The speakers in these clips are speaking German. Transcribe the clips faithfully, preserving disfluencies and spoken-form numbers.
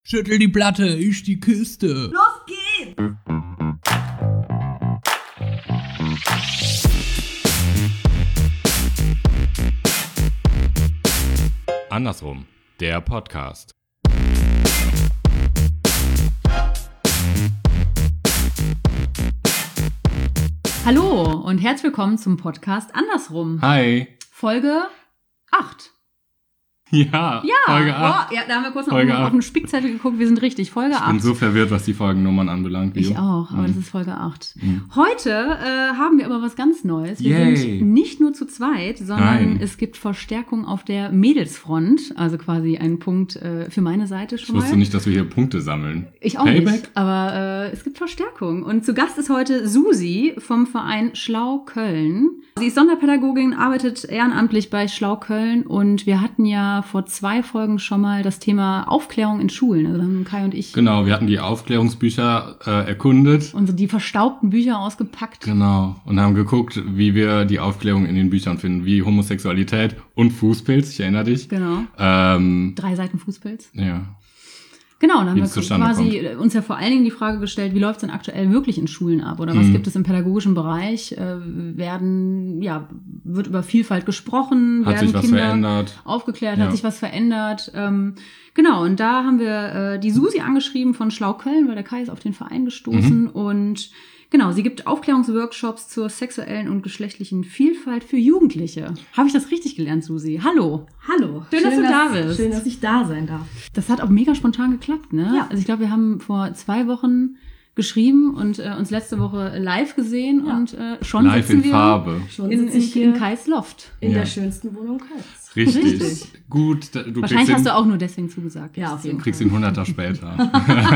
Schüttel die Platte, ich die Kiste. Los geht's! Andersrum, der Podcast. Hallo und herzlich willkommen zum Podcast Andersrum. Hi. Folge acht. Ja, Ja, Folge acht. Oh, ja, da haben wir kurz noch Folge auf, auf den Spickzettel geguckt, wir sind richtig, Folge acht. Ich bin so verwirrt, was die Folgennummern anbelangt. Ich Bio. auch, aber Mhm. das ist Folge acht. Mhm. Heute äh, haben wir aber was ganz Neues. Wir Yay. sind nicht nur zu zweit, sondern Nein. es gibt Verstärkung auf der Mädelsfront. Also quasi ein Punkt äh, für meine Seite Ich schon wusste mal. nicht, dass wir hier Punkte sammeln. Ich auch Payback? nicht, aber äh, es gibt Verstärkung. Und zu Gast ist heute Susi vom Verein Schlau Köln. Sie ist Sonderpädagogin, arbeitet ehrenamtlich bei Schlau Köln und wir hatten ja vor zwei Folgen schon mal das Thema Aufklärung in Schulen. Also da haben Kai und ich Genau, wir hatten die Aufklärungsbücher äh, erkundet. unsere die verstaubten Bücher ausgepackt. Genau. Und haben geguckt, wie wir die Aufklärung in den Büchern finden, wie Homosexualität und Fußpilz, ich erinnere dich. Genau. Ähm, Drei Seiten Fußpilz. ja. Genau, dann Wie haben es wir zustande quasi uns ja vor allen Dingen die Frage gestellt, wie läuft es denn aktuell wirklich in Schulen ab? Oder was Mhm. gibt es im pädagogischen Bereich? Äh, werden, ja, wird über Vielfalt gesprochen? Hat werden sich was Kinder verändert? aufgeklärt? Ja. Hat sich was verändert? Ähm, genau, und da haben wir äh, die Susi angeschrieben von Schlau Köln, weil der Kai ist auf den Verein gestoßen. Mhm. Und genau, sie gibt Aufklärungsworkshops zur sexuellen und geschlechtlichen Vielfalt für Jugendliche. Habe ich das richtig gelernt, Susi? Hallo. Hallo. Schön, dass du da bist. Schön, dass ich da sein darf. Das hat auch mega spontan geklappt, ne? Ja. Also ich glaube, wir haben vor zwei Wochen geschrieben und äh, uns letzte Woche live gesehen Ja. und äh, schon Live sitzen in wir Farbe. Schon in, sitze ich in, hier in Kais Loft. in Ja. der schönsten Wohnung Kölns. Richtig. Richtig. Gut. da- Du Wahrscheinlich kriegst hast den, du auch nur deswegen zugesagt. Ja, auf jeden Fall. kriegst den hunderter später.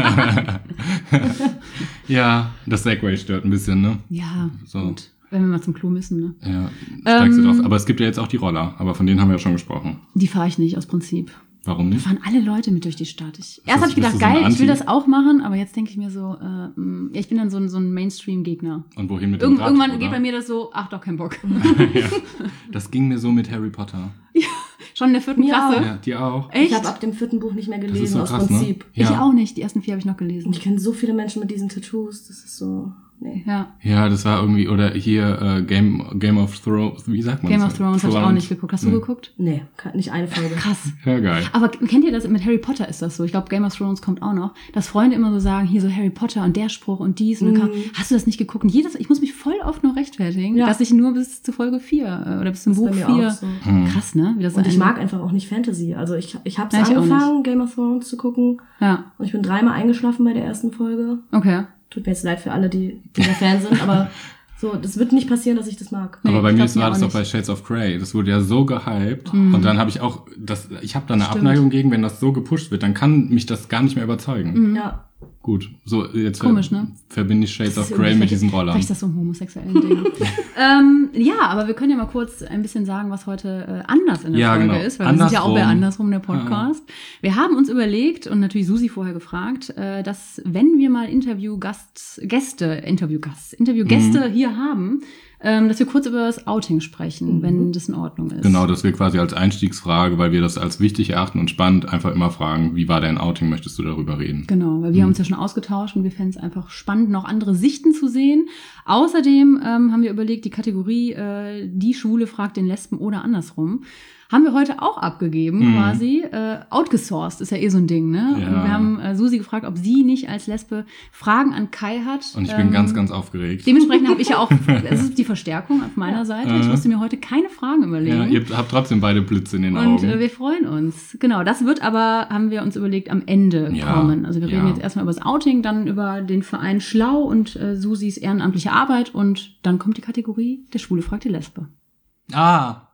Ja, das Segway stört ein bisschen, ne? Ja, So. gut. Wenn wir mal zum Klo müssen, ne? Ja, steigst Ähm, du drauf. Aber es gibt ja jetzt auch die Roller, aber von denen haben wir ja schon gesprochen. Die fahre ich nicht aus Prinzip. Warum Da nicht? fahren alle Leute mit durch die Stadt. Ich, das- erst habe ich bist gedacht, du so ein geil, ich will Anti? das auch machen, aber jetzt denke ich mir so, äh, mh, ja, ich bin dann so ein, so ein Mainstream-Gegner. Und wohin mit dem Irgend, Rad, irgendwann oder? geht bei mir das so, ach doch, kein Bock. Ja. Das ging mir so mit Harry Potter. Schon in der vierten Mir Klasse. auch. Ja, dir auch. Echt? Ich habe ab dem vierten Buch nicht mehr Das ist gelesen, so aus krass, Prinzip. ne? Ich Ja. auch nicht. Die ersten vier habe ich noch gelesen. Und ich kenne so viele Menschen mit diesen Tattoos. Das ist so... Nee. Ja. Ja, das war irgendwie, oder hier äh, Game, Game of Thrones, wie sagt man Game das? of Thrones habe ich auch nicht geguckt. Hast du Nee. geguckt? Nee, kann- nicht eine Folge. Krass. Ja, geil. Aber kennt ihr das? Mit Harry Potter ist das so. Ich glaube, Game of Thrones kommt auch noch. Dass Freunde immer so sagen, hier so Harry Potter und der Spruch und dies. Und dann kam, hast du das nicht geguckt? Und jedes, ich muss mich voll oft nur rechtfertigen, Ja. dass ich nur bis zu Folge vier äh, oder bis zum Das Buch ist bei mir vier. auch so. Hm. Krass, ne? Wie das Und ich ein- mag einfach auch nicht Fantasy. Also ich, ich habe es Ja, ich auch angefangen, Game of Thrones zu gucken. Ja, Und ich bin dreimal eingeschlafen bei der ersten Folge. okay. Tut mir jetzt leid für alle, die dieser Fan sind, aber so, das wird nicht passieren, dass ich das mag. Nee, Aber bei ich mir glaub ist- war mir das auch doch nicht. bei Shades of Grey. Das wurde ja so gehypt. Und dann habe ich auch, das, ich habe da eine Stimmt. Abneigung gegen, wenn das so gepusht wird, dann kann mich das gar nicht mehr überzeugen. Ja. Gut, so jetzt Komisch, ver- ne? verbinde ich Shades Das of ist Grey irgendwie mit diesen vielleicht- Rollern. Vielleicht ist das so ein homosexuellen Ding. ähm, ja, aber wir können ja mal kurz ein bisschen sagen, was heute äh, anders in der Ja, Folge genau. ist, weil wir sind ja auch bei Andersrum. Andersrum, der Podcast. Wir haben uns überlegt und natürlich Susi vorher gefragt, äh, dass wenn wir mal Interviewgast, Gäste, Interviewgast, Interviewgäste Mhm. hier haben, ähm, dass wir kurz über das Outing sprechen, wenn das in Ordnung ist. Genau, dass wir quasi als Einstiegsfrage, weil wir das als wichtig erachten und spannend, einfach immer fragen, wie war dein Outing, möchtest du darüber reden? Genau, weil wir haben uns ja schon ausgetauscht und wir fänden es einfach spannend, noch andere Sichten zu sehen. Außerdem ähm, haben wir überlegt, die Kategorie äh, die Schwule fragt den Lesben oder andersrum, haben wir heute auch abgegeben Mhm. quasi. Äh, outgesourced ist ja eh so ein Ding, ne? Ja. Und wir haben äh, Susi gefragt, ob sie nicht als Lesbe Fragen an Kai hat. Und ich bin Ähm, ganz, ganz aufgeregt. Dementsprechend habe ich ja auch, das ist die Verstärkung auf meiner Seite. Ich Äh. musste mir heute keine Fragen überlegen. Ja, ihr habt trotzdem beide Blitze in den Und Augen. äh, wir freuen uns. Genau, das wird aber, haben wir uns überlegt, am Ende Ja, kommen. Also wir reden ja. jetzt erstmal über das Outing, dann über den Verein Schlau und äh, Susis ehrenamtliche Arbeit und dann kommt die Kategorie der Schwule fragt die Lesbe. ah,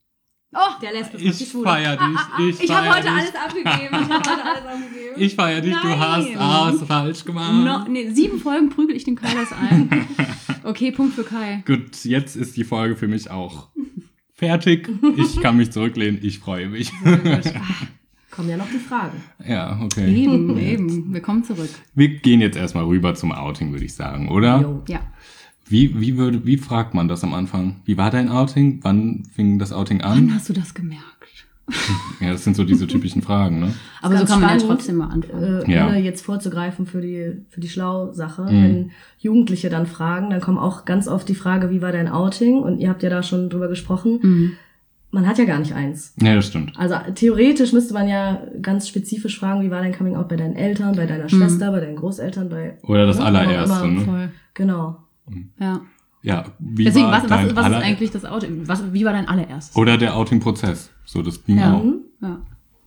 Oh, Der Lesbe fragt die ich Schwule. feier dich. Ich, ich habe feier heute dich. alles abgegeben. Ich habe heute alles abgegeben. Ich feier dich, du Nein. hast alles falsch gemacht. No, nee, sieben Folgen prügel ich den Kai das ein. Okay, Punkt für Kai. Gut, jetzt ist die Folge für mich auch fertig. Ich kann mich zurücklehnen, ich freue mich. Kommen ja noch die Fragen. Ja, okay. Eben, eben. Wir kommen zurück. Wir gehen jetzt erstmal rüber zum Outing, würde ich sagen, oder? Jo. Ja. Wie, wie, würde, wie fragt man das am Anfang? Wie war dein Outing? Wann fing das Outing Wann an? hast du das gemerkt? Ja, das sind so diese typischen Fragen, ne? Aber so Ganz kann man ja spannend, trotzdem mal anfangen. Äh, Ja. Ohne jetzt vorzugreifen für die, für die Schlau-Sache. Mhm. Wenn Jugendliche dann fragen, dann kommt auch ganz oft die Frage, wie war dein Outing? Und ihr habt ja da schon drüber gesprochen. Mhm. Man hat ja gar nicht eins. Ja, das stimmt. Also theoretisch müsste man ja ganz spezifisch fragen, wie war dein Coming-out bei deinen Eltern, bei deiner Schwester, bei deinen Großeltern, bei... Oder das ne? allererste, Aber immer- ne? Voll. Genau. Ja. Ja, wie Deswegen, war was, dein was, was aller- ist eigentlich das Outing? Was, wie war dein allererstes? Oder der Outing-Prozess. So, das ging Ja. auch. Ja.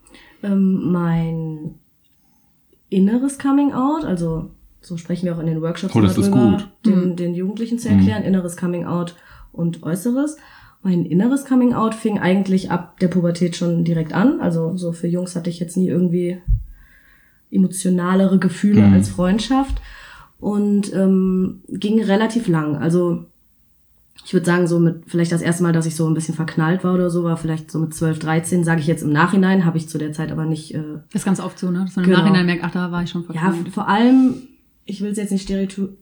Ähm, mein inneres Coming-out, also so sprechen wir auch in den Workshops Oh, das immer ist drüber, gut. Den, den Jugendlichen zu erklären, inneres Coming-out und äußeres. Mein inneres Coming-out fing eigentlich ab der Pubertät schon direkt an. Also so für Jungs hatte ich jetzt nie irgendwie emotionalere Gefühle Mhm. als Freundschaft und ähm, ging relativ lang. Also ich würde sagen, so mit vielleicht das erste Mal, dass ich so ein bisschen verknallt war oder so, war vielleicht so mit zwölf, dreizehn, sage ich jetzt im Nachhinein, habe ich zu der Zeit aber nicht... Äh, Das ist ganz oft so, ne? Dass man Genau. im Nachhinein merkt, ach, da war ich schon ja, verknallt. vor allem, ich will es jetzt nicht stereoty-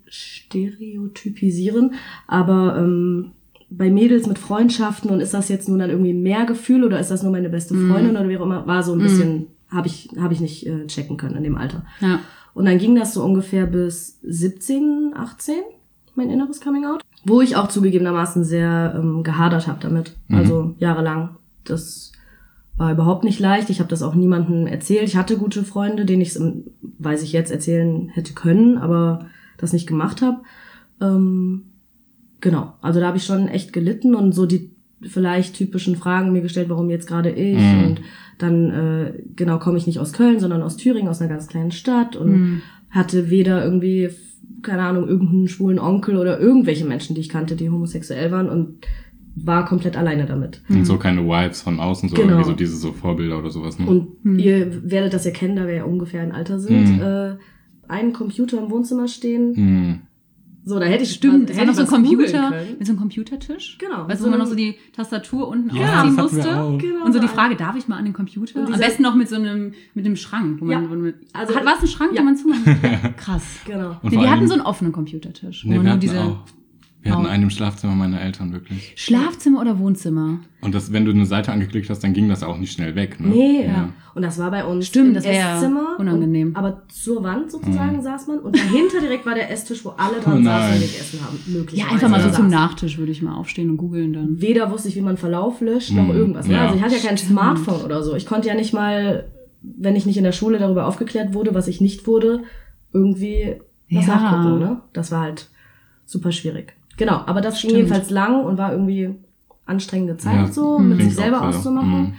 stereotypisieren, aber ähm, bei Mädels mit Freundschaften und ist das jetzt nun dann irgendwie mehr Gefühl oder ist das nur meine beste Freundin oder wie auch immer, war so ein bisschen, habe ich, habe ich nicht äh, checken können in dem Alter. Ja. Und dann ging das so ungefähr bis siebzehn, achtzehn, mein inneres Coming-out, wo ich auch zugegebenermaßen sehr ähm, gehadert habe damit, also jahrelang. Das war überhaupt nicht leicht. Ich habe das auch niemandem erzählt. Ich hatte gute Freunde, denen ich es, weiß ich jetzt, erzählen hätte können, aber das nicht gemacht habe. Ähm, genau, also da habe ich schon echt gelitten und so die vielleicht typischen Fragen mir gestellt, warum jetzt gerade ich Mhm. und dann, äh, genau, komme ich nicht aus Köln, sondern aus Thüringen, aus einer ganz kleinen Stadt und Mhm. hatte weder irgendwie, keine Ahnung, irgendeinen schwulen Onkel oder irgendwelche Menschen, die ich kannte, die homosexuell waren und war komplett alleine damit. Und so keine Vibes von außen, so Genau. irgendwie so diese so Vorbilder oder sowas, ne? Und ihr werdet das ja kennen, da wir ja ungefähr ein Alter sind. Mhm. Äh, einen Computer im Wohnzimmer stehen. Hm. So, da hätte ich Stimmt, da es war hätte noch ich so ein was googeln Computer, können. mit so einem Computertisch. Genau, Weißt du, so wo man noch einem- so die Tastatur unten Ja, ausziehen das hatten wir musste. auch. Genau, Und so die so Frage, darf ich mal an den Computer? Und Am dieser- besten noch mit so einem, mit dem Schrank, wo man, Ja. wo man Also- hat, war es ein Schrank, Ja. wo man zumachen kann? Krass. Genau. Und Nee, vor wir hatten allem- so einen offenen Computertisch. wo Nee, man wir nur hatten diese auch. Wir hatten Oh. einen im Schlafzimmer meiner Eltern, wirklich. Schlafzimmer oder Wohnzimmer? Und das, wenn du eine Seite angeklickt hast, dann ging das auch nicht schnell weg, ne? Nee, Ja. und das war bei uns Stimmt, in das ja, ja. Esszimmer. Unangenehm. Und, aber zur Wand sozusagen saß man und dahinter direkt war der Esstisch, wo alle dran Oh saßen nein. und gegessen haben. Ja, Möglicherweise. einfach mal so Ja. zum Nachtisch würde ich mal aufstehen und googeln dann. Weder wusste ich, wie man Verlauf löscht, noch Mhm. irgendwas. Ne? Ja. Also ich hatte ja kein Smartphone oder so. Ich konnte ja nicht mal, wenn ich nicht in der Schule darüber aufgeklärt wurde, was ich nicht wurde, irgendwie was Ja. nachgucken. Ne? Das war halt super schwierig. Genau, aber das ging Stimmt. jedenfalls lang und war irgendwie anstrengende Zeit Ja, so, mit klingt sich selber auch so. auszumachen. Mhm.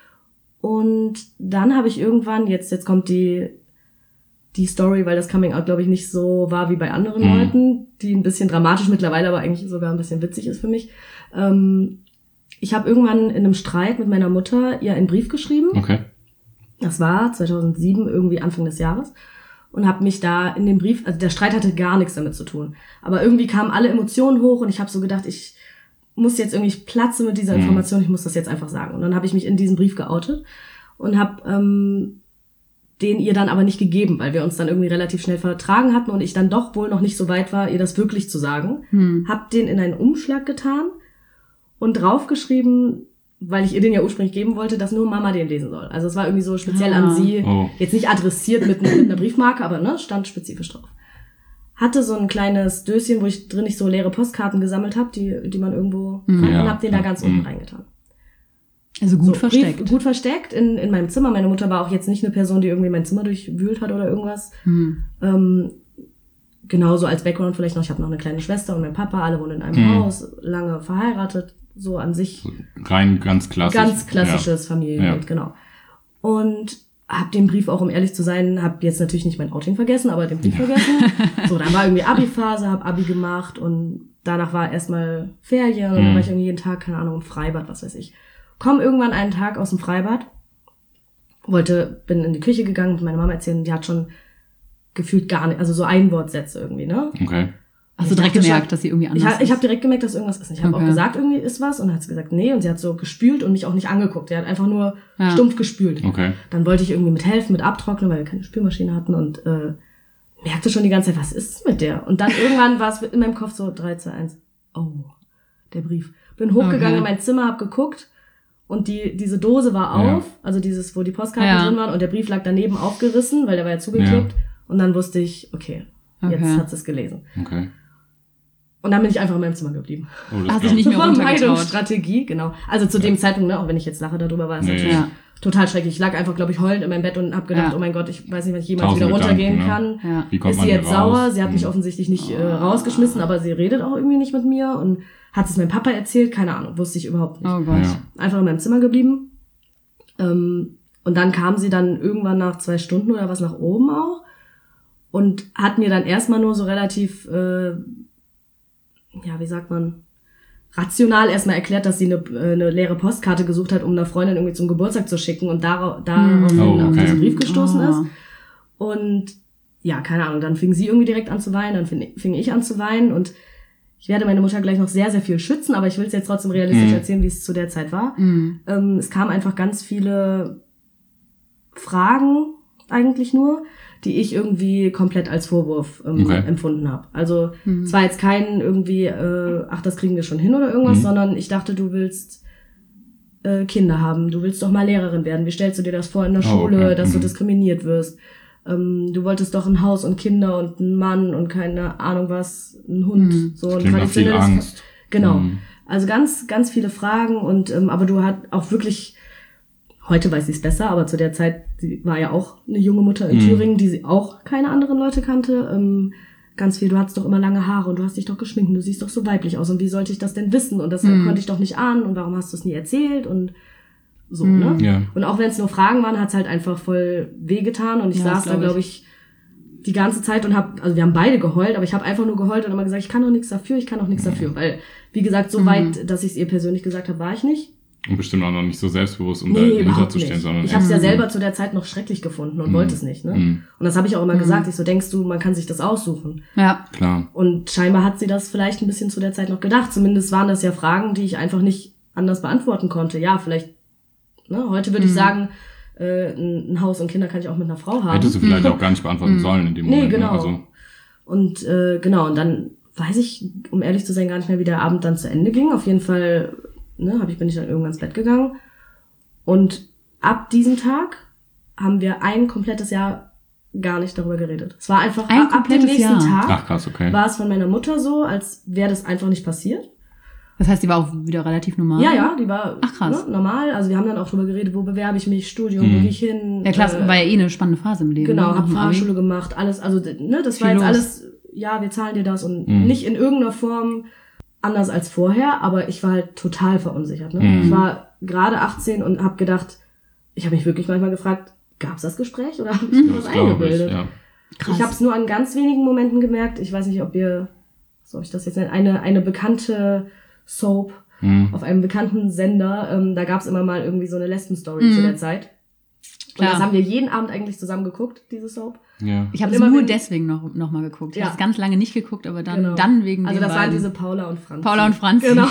Und dann habe ich irgendwann, jetzt, jetzt kommt die, die Story, weil das Coming Out, glaube ich, nicht so war wie bei anderen Mhm. Leuten, die ein bisschen dramatisch mittlerweile, aber eigentlich sogar ein bisschen witzig ist für mich. Ähm, ich habe irgendwann in einem Streit mit meiner Mutter ihr einen Brief geschrieben. Okay. Das war zweitausendsieben, irgendwie Anfang des Jahres. Und habe mich da in dem Brief, also der Streit hatte gar nichts damit zu tun. Aber irgendwie kamen alle Emotionen hoch und ich habe so gedacht, ich muss jetzt irgendwie, ich platze mit dieser Mhm. Information, ich muss das jetzt einfach sagen. Und dann habe ich mich in diesen Brief geoutet und habe ähm, den ihr dann aber nicht gegeben, weil wir uns dann irgendwie relativ schnell vertragen hatten und ich dann doch wohl noch nicht so weit war, ihr das wirklich zu sagen. Hm. Hab den in einen Umschlag getan und draufgeschrieben, weil ich ihr den ja ursprünglich geben wollte, dass nur Mama den lesen soll. Also es war irgendwie so speziell Ah. an sie, Oh. jetzt nicht adressiert mit, mit einer Briefmarke, aber ne, stand spezifisch drauf. Hatte so ein kleines Döschen, wo ich drin nicht so leere Postkarten gesammelt habe, die, die man irgendwo Mhm. fand, Ja, und hab den da ja, ganz unten mhm. reingetan. Also gut So, versteckt. Brief, gut versteckt in, in meinem Zimmer. Meine Mutter war auch jetzt nicht eine Person, die irgendwie mein Zimmer durchwühlt hat oder irgendwas. Hm. Ähm, genauso als Background vielleicht noch, ich habe noch eine kleine Schwester und mein Papa, alle wohnen in einem Mhm. Haus, lange verheiratet, so an sich Rein ganz klassisch. ganz klassisches Familienbild, Ja. genau. Und hab den Brief auch, um ehrlich zu sein, hab jetzt natürlich nicht mein Outing vergessen, aber den Brief vergessen. So, dann war irgendwie Abi-Phase, hab Abi gemacht und danach war erstmal Ferien und dann Mhm. war ich irgendwie jeden Tag, keine Ahnung, im Freibad, was weiß ich. Komm irgendwann einen Tag aus dem Freibad, wollte, bin in die Küche gegangen, mit meiner Mama erzählen, die hat schon gefühlt gar nicht, also so Einwortsätze irgendwie, ne? Ja. Okay. Hast du Ich direkt dachte gemerkt, schon- dass sie irgendwie anders Ich, ha- ich ist? habe direkt gemerkt, dass irgendwas ist. Ich habe Okay. auch gesagt, irgendwie ist was. Und dann hat sie gesagt, nee. Und sie hat so gespült und mich auch nicht angeguckt. Sie hat einfach nur Ja. stumpf gespült. Okay. Dann wollte ich irgendwie mithelfen, mit abtrocknen, weil wir keine Spülmaschine hatten. Und äh, merkte schon die ganze Zeit, was ist mit der? Und dann irgendwann war es in meinem Kopf so drei, zwei, eins. Oh, der Brief. Bin hochgegangen Okay. in mein Zimmer, hab geguckt. Und die diese Dose war Ja. auf, also dieses, wo die Postkarten Ja. drin waren und der Brief lag daneben aufgerissen, weil der war ja zugeklebt. Ja. Und dann wusste ich, okay, jetzt Okay. hat sie es gelesen. Okay. Und dann bin ich einfach in meinem Zimmer geblieben. Oh, das Hast dich glaub nicht ich. mehr runtergetraut. Vermeidungsstrategie, genau. Also zu dem Zeitpunkt, ne, auch wenn ich jetzt lache darüber, war es Nee. natürlich Ja. total schrecklich. Ich lag einfach, glaube ich, heulend in meinem Bett und habe gedacht, Ja. oh mein Gott, ich weiß nicht, wann ich jemals Tausend wieder runtergehen Gedanken, kann. Ja. Wie kommt Ist man sie hier jetzt raus? sauer? Sie hat mich Hm. offensichtlich nicht äh, rausgeschmissen, aber sie redet auch irgendwie nicht mit mir und hat es meinem Papa erzählt, keine Ahnung, wusste ich überhaupt nicht. Oh Gott. Ja. Einfach in meinem Zimmer geblieben. Ähm, und dann kam sie dann irgendwann nach zwei Stunden oder was nach oben auch und hat mir dann erstmal nur so relativ, äh, ja, wie sagt man, rational erstmal erklärt, dass sie eine, äh, eine leere Postkarte gesucht hat, um einer Freundin irgendwie zum Geburtstag zu schicken und darauf, daraufhin Oh, auf okay. diesen Brief gestoßen Oh. ist. Und ja, keine Ahnung, dann fing sie irgendwie direkt an zu weinen, dann fing, fing ich an zu weinen und ich werde meine Mutter gleich noch sehr, sehr viel schützen, aber ich will es jetzt trotzdem realistisch Mhm. erzählen, wie es zu der Zeit war. Mhm. Ähm, es kamen einfach ganz viele Fragen eigentlich nur, die ich irgendwie komplett als Vorwurf ähm, Okay. empfunden habe. Also Mhm. es war jetzt kein irgendwie, äh, ach, das kriegen wir schon hin oder irgendwas, Mhm. sondern ich dachte, du willst äh, Kinder haben, du willst doch mal Lehrerin werden. Wie stellst du dir das vor in der Oh, Schule, okay. dass du Mhm. diskriminiert wirst? Ähm, du wolltest doch ein Haus und Kinder und einen Mann und keine Ahnung was, einen Hund. Mhm. So ein Klingt nach viel traditionelles- Angst. Genau. Mhm. Also ganz, ganz viele Fragen und ähm, aber du hast auch wirklich, heute weiß ich es besser, aber zu der Zeit, sie war ja auch eine junge Mutter in Mhm. Thüringen, die sie auch keine anderen Leute kannte. Ähm, ganz viel, du hattest doch immer lange Haare und du hast dich doch geschminkt und du siehst doch so weiblich aus und wie sollte ich das denn wissen? Und das Mhm. konnte ich doch nicht ahnen und warum hast du es nie erzählt? Und so, Mhm. ne? Ja. Und auch wenn es nur Fragen waren, hat's halt einfach voll wehgetan und ich Ja, das saß da, glaub ich. glaube ich, die ganze Zeit und hab, also wir haben beide geheult, aber ich habe einfach nur geheult und immer gesagt, ich kann doch nichts dafür, ich kann doch nichts dafür, weil, wie gesagt, so Mhm. weit, dass ich es ihr persönlich gesagt habe, war ich nicht. Und bestimmt auch noch nicht so selbstbewusst, um Nee, dahinter überhaupt zu stehen, nicht. sondern Ich habe es ja echt- selber zu der Zeit noch schrecklich gefunden und Mhm. wollte es nicht, ne? Mhm. Und das habe ich auch immer Mhm. gesagt, ich so, denkst du, man kann sich das aussuchen? Ja. Klar. Und scheinbar hat sie das vielleicht ein bisschen zu der Zeit noch gedacht, zumindest waren das ja Fragen, die ich einfach nicht anders beantworten konnte. Ja, vielleicht, ne, heute würde ich Mhm. sagen, äh, ein ein Haus und Kinder kann ich auch mit einer Frau haben. Hättest du vielleicht auch gar nicht beantworten sollen in dem Nee, Moment. genau. Ne? Also, Und äh, genau, und dann weiß ich, um ehrlich zu sein, gar nicht mehr, wie der Abend dann zu Ende ging. Auf jeden Fall, ne, hab ich, bin ich dann irgendwann ins Bett gegangen. Und ab diesem Tag haben wir ein komplettes Jahr gar nicht darüber geredet. Es war einfach, Ein ab dem komplettes nächsten Jahr? Tag ach krass, okay. war es von meiner Mutter so, als wäre das einfach nicht passiert. Das heißt, die war auch wieder relativ normal. Ja, ja, die war Ach, krass. Ne, normal. Also wir haben dann auch drüber geredet, wo bewerbe ich mich, Studium, Mhm. wo gehe ich hin. Ja, klar, es äh, war ja eh eine spannende Phase im Leben. Genau, ne, hab nach dem Abi. Fahrschule gemacht, alles, also ne, das Viel war jetzt los. alles, ja, wir zahlen dir das und Mhm. nicht in irgendeiner Form anders als vorher, aber ich war halt total verunsichert. Ne? Mhm. Ich war gerade achtzehn und habe gedacht, ich habe mich wirklich manchmal gefragt, gab es das Gespräch oder habe ich mir was Das glaube ich, eingebildet? ja. Krass. Ich habe es nur an ganz wenigen Momenten gemerkt. Ich weiß nicht, ob ihr, soll ich das jetzt nennen, eine, eine bekannte Soap Mhm. auf einem bekannten Sender, ähm, da gab es immer mal irgendwie so eine Lesben-Story Mhm. zu der Zeit. Und Klar. das haben wir jeden Abend eigentlich zusammen geguckt, diese Soap. Ja. Ich habe Und es immer nur wenn- deswegen noch, noch mal geguckt. Ich Ja. habe es ganz lange nicht geguckt, aber dann, Genau. dann wegen Also den das waren beiden. diese Paula und Franz. Paula und Franzi. Genau.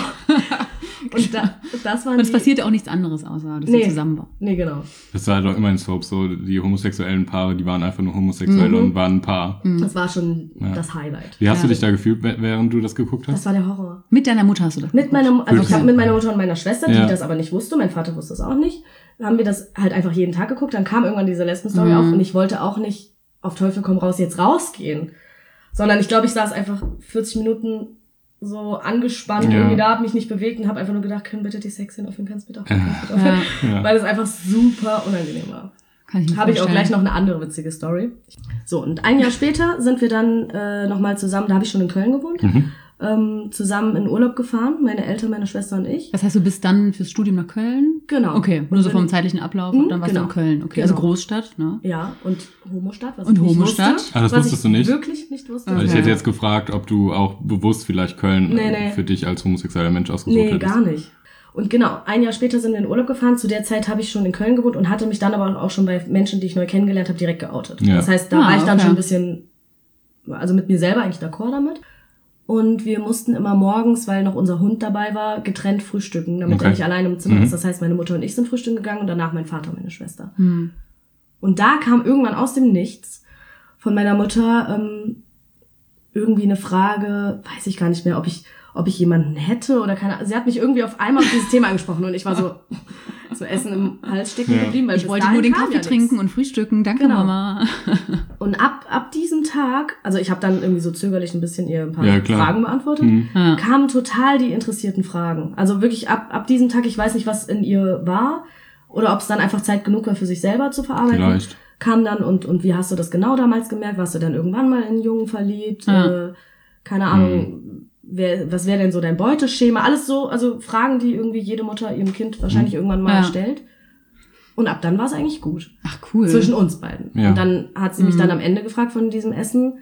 Und da, das waren Und es die... passierte auch nichts anderes, außer dass Nee. sie zusammen waren. Nee, genau. Das war doch immer in Soap so, die homosexuellen Paare, die waren einfach nur homosexuell Mhm. und waren ein Paar. Das war schon Ja. das Highlight. Wie hast Ja. du dich da gefühlt, wäh- während du das geguckt Das hast? war der Horror. Mit deiner Mutter hast du das Mit geguckt? meiner, also ich Okay. habe mit meiner Mutter und meiner Schwester, die Ja. das aber nicht wusste, mein Vater wusste es auch nicht, haben wir das halt einfach jeden Tag geguckt. Dann kam irgendwann diese Lesben-Story Mhm. auf und ich wollte auch nicht auf Teufel komm raus jetzt rausgehen. Sondern ich glaube, ich saß einfach vierzig Minuten so angespannt Ja. irgendwie da, hab mich nicht bewegt und habe einfach nur gedacht, können bitte die Sexszenen aufhören, kannst bitte aufhören, kannst bitte aufhören. Ja, Ja. Weil es einfach super unangenehm war. kann ich mir Habe ich auch vorstellen. gleich noch eine andere witzige Story. So, und ein Jahr später sind wir dann äh, nochmal zusammen, da habe ich schon in Köln gewohnt, Mhm. ähm, zusammen in Urlaub gefahren, meine Eltern, meine Schwester und ich. Das heißt, du bist dann fürs Studium nach Köln? Genau. Okay, nur so Und vom wenn- zeitlichen Ablauf Mhm, und dann warst genau. du in Köln. Okay, Genau. also Großstadt, ne? Ja, und Homostadt, was Und ich nicht Homostadt? wusste. Ah, das was wusstest ich du nicht? wirklich nicht wusste. Weil ich Okay. hätte jetzt gefragt, ob du auch bewusst vielleicht Köln Nee, äh, nee. für dich als homosexueller Mensch ausgesucht Nee, hättest. gar nicht. Und genau, ein Jahr später sind wir in Urlaub gefahren. Zu der Zeit habe ich schon in Köln gewohnt und hatte mich dann aber auch schon bei Menschen, die ich neu kennengelernt habe, direkt geoutet. Ja. Das heißt, da Ah, war ich dann okay. schon ein bisschen, also mit mir selber eigentlich d'accord damit. Und wir mussten immer morgens, weil noch unser Hund dabei war, getrennt frühstücken, damit Okay. er nicht alleine im Zimmer Mhm. ist. Das heißt, meine Mutter und ich sind frühstücken gegangen und danach mein Vater und meine Schwester. Hm. Und da kam irgendwann aus dem Nichts von meiner Mutter ähm, irgendwie eine Frage, weiß ich gar nicht mehr, ob ich, ob ich jemanden hätte oder keine Ahnung. Sie hat mich irgendwie auf einmal auf dieses Thema angesprochen und ich war so, so Essen im Hals stecken Ja. geblieben. Weil Ich bis wollte dahin nur den kam Kaffee ja trinken nichts. und frühstücken. Danke, Genau. Mama. Und ab, ab diesem Tag, also ich habe dann irgendwie so zögerlich ein bisschen ihr ein paar Ja, klar. Fragen beantwortet, Mhm. Ja. kamen total die interessierten Fragen. Also wirklich ab, ab diesem Tag, ich weiß nicht, was in ihr war oder ob es dann einfach Zeit genug war für sich selber zu verarbeiten. Vielleicht. Kam dann und, und wie hast du das genau damals gemerkt? Warst du dann irgendwann mal in einen Jungen verliebt? Ja. Äh, keine Ahnung, wer, was wäre denn so dein Beuteschema? Alles so, also Fragen, die irgendwie jede Mutter ihrem Kind wahrscheinlich irgendwann mal Ja. stellt. Und ab dann war es eigentlich gut. Ach, cool. Zwischen uns beiden. Ja. Und dann hat sie mich dann am Ende gefragt von diesem Essen,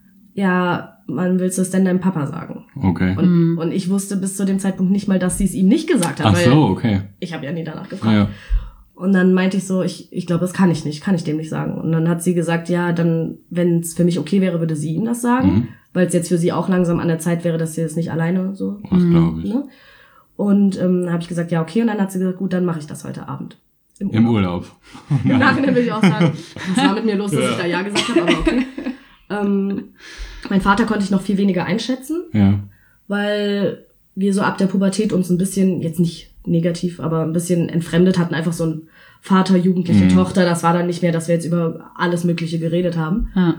ja, wann willst du es denn deinem Papa sagen? Okay. Und, und ich wusste bis zu dem Zeitpunkt nicht mal, dass sie es ihm nicht gesagt hat, Ach weil so, okay. ich habe ja nie danach gefragt. Ja. Und dann meinte ich so, ich, ich glaube, das kann ich nicht, kann ich dem nicht sagen. Und dann hat sie gesagt, ja, dann, wenn es für mich okay wäre, würde sie ihm das sagen, Mhm. weil es jetzt für sie auch langsam an der Zeit wäre, dass sie es nicht alleine so. Das glaube ich. Ne? Und ähm, dann habe ich gesagt, ja, okay. Und dann hat sie gesagt, gut, dann mache ich das heute Abend. Im Urlaub. Im Nachhinein will ich auch sagen, es war mit mir los, dass ich da Ja gesagt habe, aber okay. ähm, mein Vater konnte ich noch viel weniger einschätzen, Ja. weil wir so ab der Pubertät uns ein bisschen, jetzt nicht negativ, aber ein bisschen entfremdet hatten. Einfach so ein Vater, jugendliche Mhm. Tochter. Das war dann nicht mehr, dass wir jetzt über alles Mögliche geredet haben. Ja.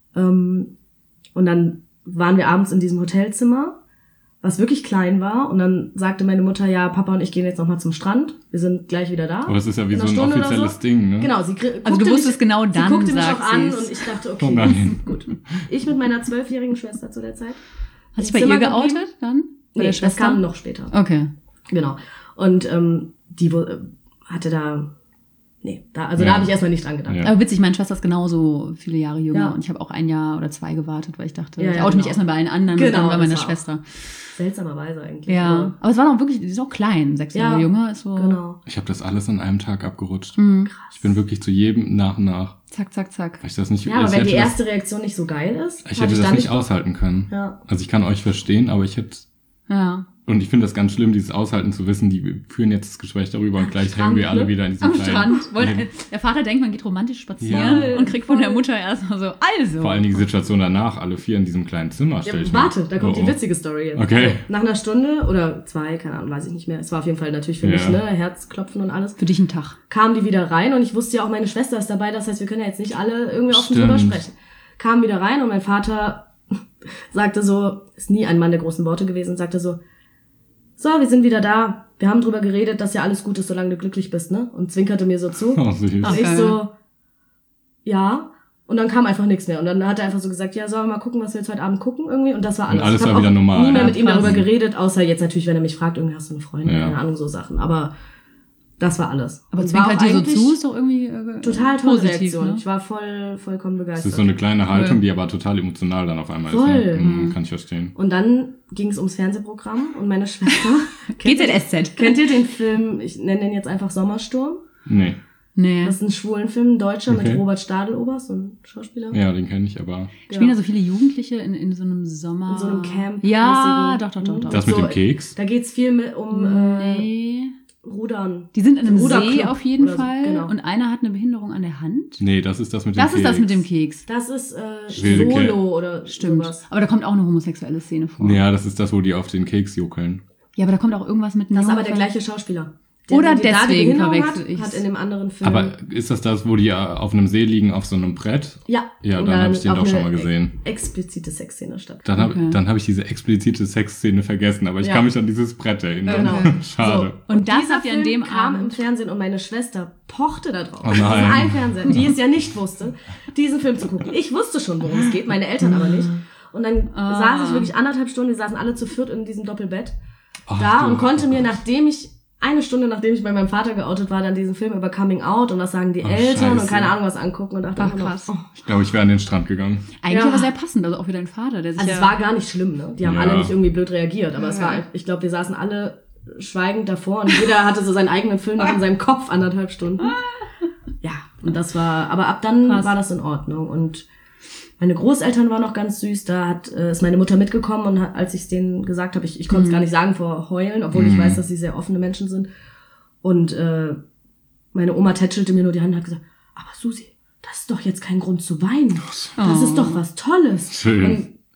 Ähm, und dann waren wir abends in diesem Hotelzimmer, was wirklich klein war. Und dann sagte meine Mutter, ja, Papa und ich gehen jetzt nochmal zum Strand. Wir sind gleich wieder da. Aber das ist ja wie In so einer ein Stunde oder offizielles so. Ding, ne? Genau, sie gr- Also du guckte wusstest mich, genau dann, sie guckte mich sagt auch an sie's. und ich dachte, Oh okay, nein. gut. Ich mit meiner zwölfjährigen Schwester zu der Zeit. Hast du ins bei ihr Zimmer geblieben. geoutet dann? Bei Nee, der das Schwester? kam noch später. Okay. Genau. Und ähm, die wo- äh, hatte da, nee, da, also Ja. da habe ich erstmal nicht dran gedacht. Ja. Aber witzig, meine Schwester ist genauso viele Jahre jünger Ja. und ich habe auch ein Jahr oder zwei gewartet, weil ich dachte, Ja, ich ja, oute mich genau. erstmal bei allen anderen Genau, und dann bei das meiner war auch- Schwester. Seltsamerweise eigentlich. Ja, aber- aber es war noch wirklich, die ist auch klein, sechs Ja, Jahre jünger, ist so Genau. Ich habe das alles an einem Tag abgerutscht. Mhm. Ich bin wirklich zu jedem nach und nach. zack, zack, zack. Weil ich das nicht, Ja, aber ich wenn hätte die das, erste Reaktion nicht so geil ist, ich hatte hätte das dann nicht aushalten können. Ja. Also ich kann euch verstehen, aber ich hätte, Ja. und ich finde das ganz schlimm, dieses Aushalten zu wissen, die führen jetzt das Gespräch darüber und gleich Strand, hängen wir alle ne? wieder in diesem Am kleinen... Strand. Wollt- Nee. Der Vater denkt, man geht romantisch spazieren Ja. und kriegt von der Mutter erstmal so, also. Vor allen Dingen die Situation danach, alle vier in diesem kleinen Zimmer, Ja, stell ich mir. warte, da kommt Oh, die oh. witzige Story jetzt. Okay. Also, nach einer Stunde oder zwei, keine Ahnung, weiß ich nicht mehr. Es war auf jeden Fall natürlich für Ja. mich, ne, Herzklopfen und alles. Für dich ein Tag. Kamen die wieder rein und ich wusste ja auch, meine Schwester ist dabei, das heißt, wir können ja jetzt nicht alle irgendwie offen Stimmt. drüber sprechen. Kamen wieder rein und mein Vater sagte so, ist nie ein Mann der großen Worte gewesen, sagte so, so, wir sind wieder da. Wir haben drüber geredet, dass ja alles gut ist, solange du glücklich bist, ne? Und zwinkerte mir so zu. Oh, süß. Und Ach, ich geil. so, ja. Und dann kam einfach nichts mehr. Und dann hat er einfach so gesagt, ja, sollen wir mal gucken, was wir jetzt heute Abend gucken irgendwie. Und das war alles. Und alles Ich hab war wieder auch normal. nie mehr Ja, mit ihm krass. darüber geredet, außer jetzt natürlich, wenn er mich fragt, irgendwie hast du eine Freundin, Ja. keine Ahnung, so Sachen. Aber das war alles. Aber Und war zwinkert auch dir so eigentlich zu, ist doch irgendwie äh, total tolle positiv, Reaktion. ne? Ich war voll, vollkommen Das begeistert. ist so eine kleine Haltung, die aber total emotional dann auf einmal Voll. ist. Ne? Mhm, kann ich verstehen. Und dann ging es ums Fernsehprogramm und meine Schwester. G kennt, ihr, Z S Z. kennt ihr den Film, ich nenne den jetzt einfach Sommersturm? Nee. Nee. Das ist ein schwulen Film, ein Deutscher Okay. mit Robert Stadelober, so ein Schauspieler. Ja, den kenne ich, aber Spielen da so viele Jugendliche in, in so einem Sommer. In so einem Camp. Ja, doch, doch, doch, doch. das mit So, dem Keks? Da geht's viel mit, um äh, Nee. Rudern. Die sind in einem Ruderclub See auf jeden oder so, Fall genau. und einer hat eine Behinderung an der Hand. Nee, das ist das mit dem Das Keks. ist das mit dem Keks. Das ist äh, Wilde Kerl. Solo oder Stimmt. sowas. Aber da kommt auch eine homosexuelle Szene vor. Ja, das ist das, wo die auf den Keks juckeln. Ja, aber da kommt auch irgendwas mit einem Das ist aber Jungen der von- gleiche Schauspieler. Oder die da die deswegen Behinderung verwechsel hat, ich's. hat in dem anderen Film. Aber ist das das, wo die auf einem See liegen, auf so einem Brett? ja. Ja, und dann da hab ich den auch doch schon eine mal gesehen. Explizite Sexszene statt. Dann habe Okay. dann hab ich diese explizite Sexszene vergessen, aber ich Ja. kann mich an dieses Brett erinnern. Genau. Schade. So. Und das dieser habt ihr an Film dem kam Abend- im Fernsehen und meine Schwester pochte da drauf. Oh Das ist nein. ein Fernseher, die es ja nicht wusste, diesen Film zu gucken. Ich wusste schon, worum es geht, meine Eltern aber nicht. Und dann Ah. saß ich wirklich anderthalb Stunden, wir saßen alle zu viert in diesem Doppelbett Ach, da du- und konnte mir, nachdem ich, eine Stunde nachdem ich bei meinem Vater geoutet war, dann diesen Film über Coming Out und was sagen die Ach, Eltern und scheiße. keine Ahnung was angucken und dachte Ach, einfach nur, krass. oh. Ich glaube, ich wäre an den Strand gegangen. Eigentlich Ja. aber sehr passend, also auch für deinen Vater, der sich Also ja... es war gar nicht schlimm, ne? Die haben Ja. alle nicht irgendwie blöd reagiert, aber es Ja. war, ich glaube, wir saßen alle schweigend davor und jeder hatte so seinen eigenen Film noch in seinem Kopf, anderthalb Stunden. Ja, und das war, aber ab dann Krass. war das in Ordnung und meine Großeltern waren noch ganz süß, da hat, äh, ist meine Mutter mitgekommen und hat, als ich es denen gesagt habe, ich, ich konnte es gar nicht sagen vor Heulen, obwohl ich Mhm. weiß, dass sie sehr offene Menschen sind. Und äh, meine Oma tätschelte mir nur die Hand und hat gesagt, aber Susi, das ist doch jetzt kein Grund zu weinen. Das Oh. ist doch was Tolles. Schön. Und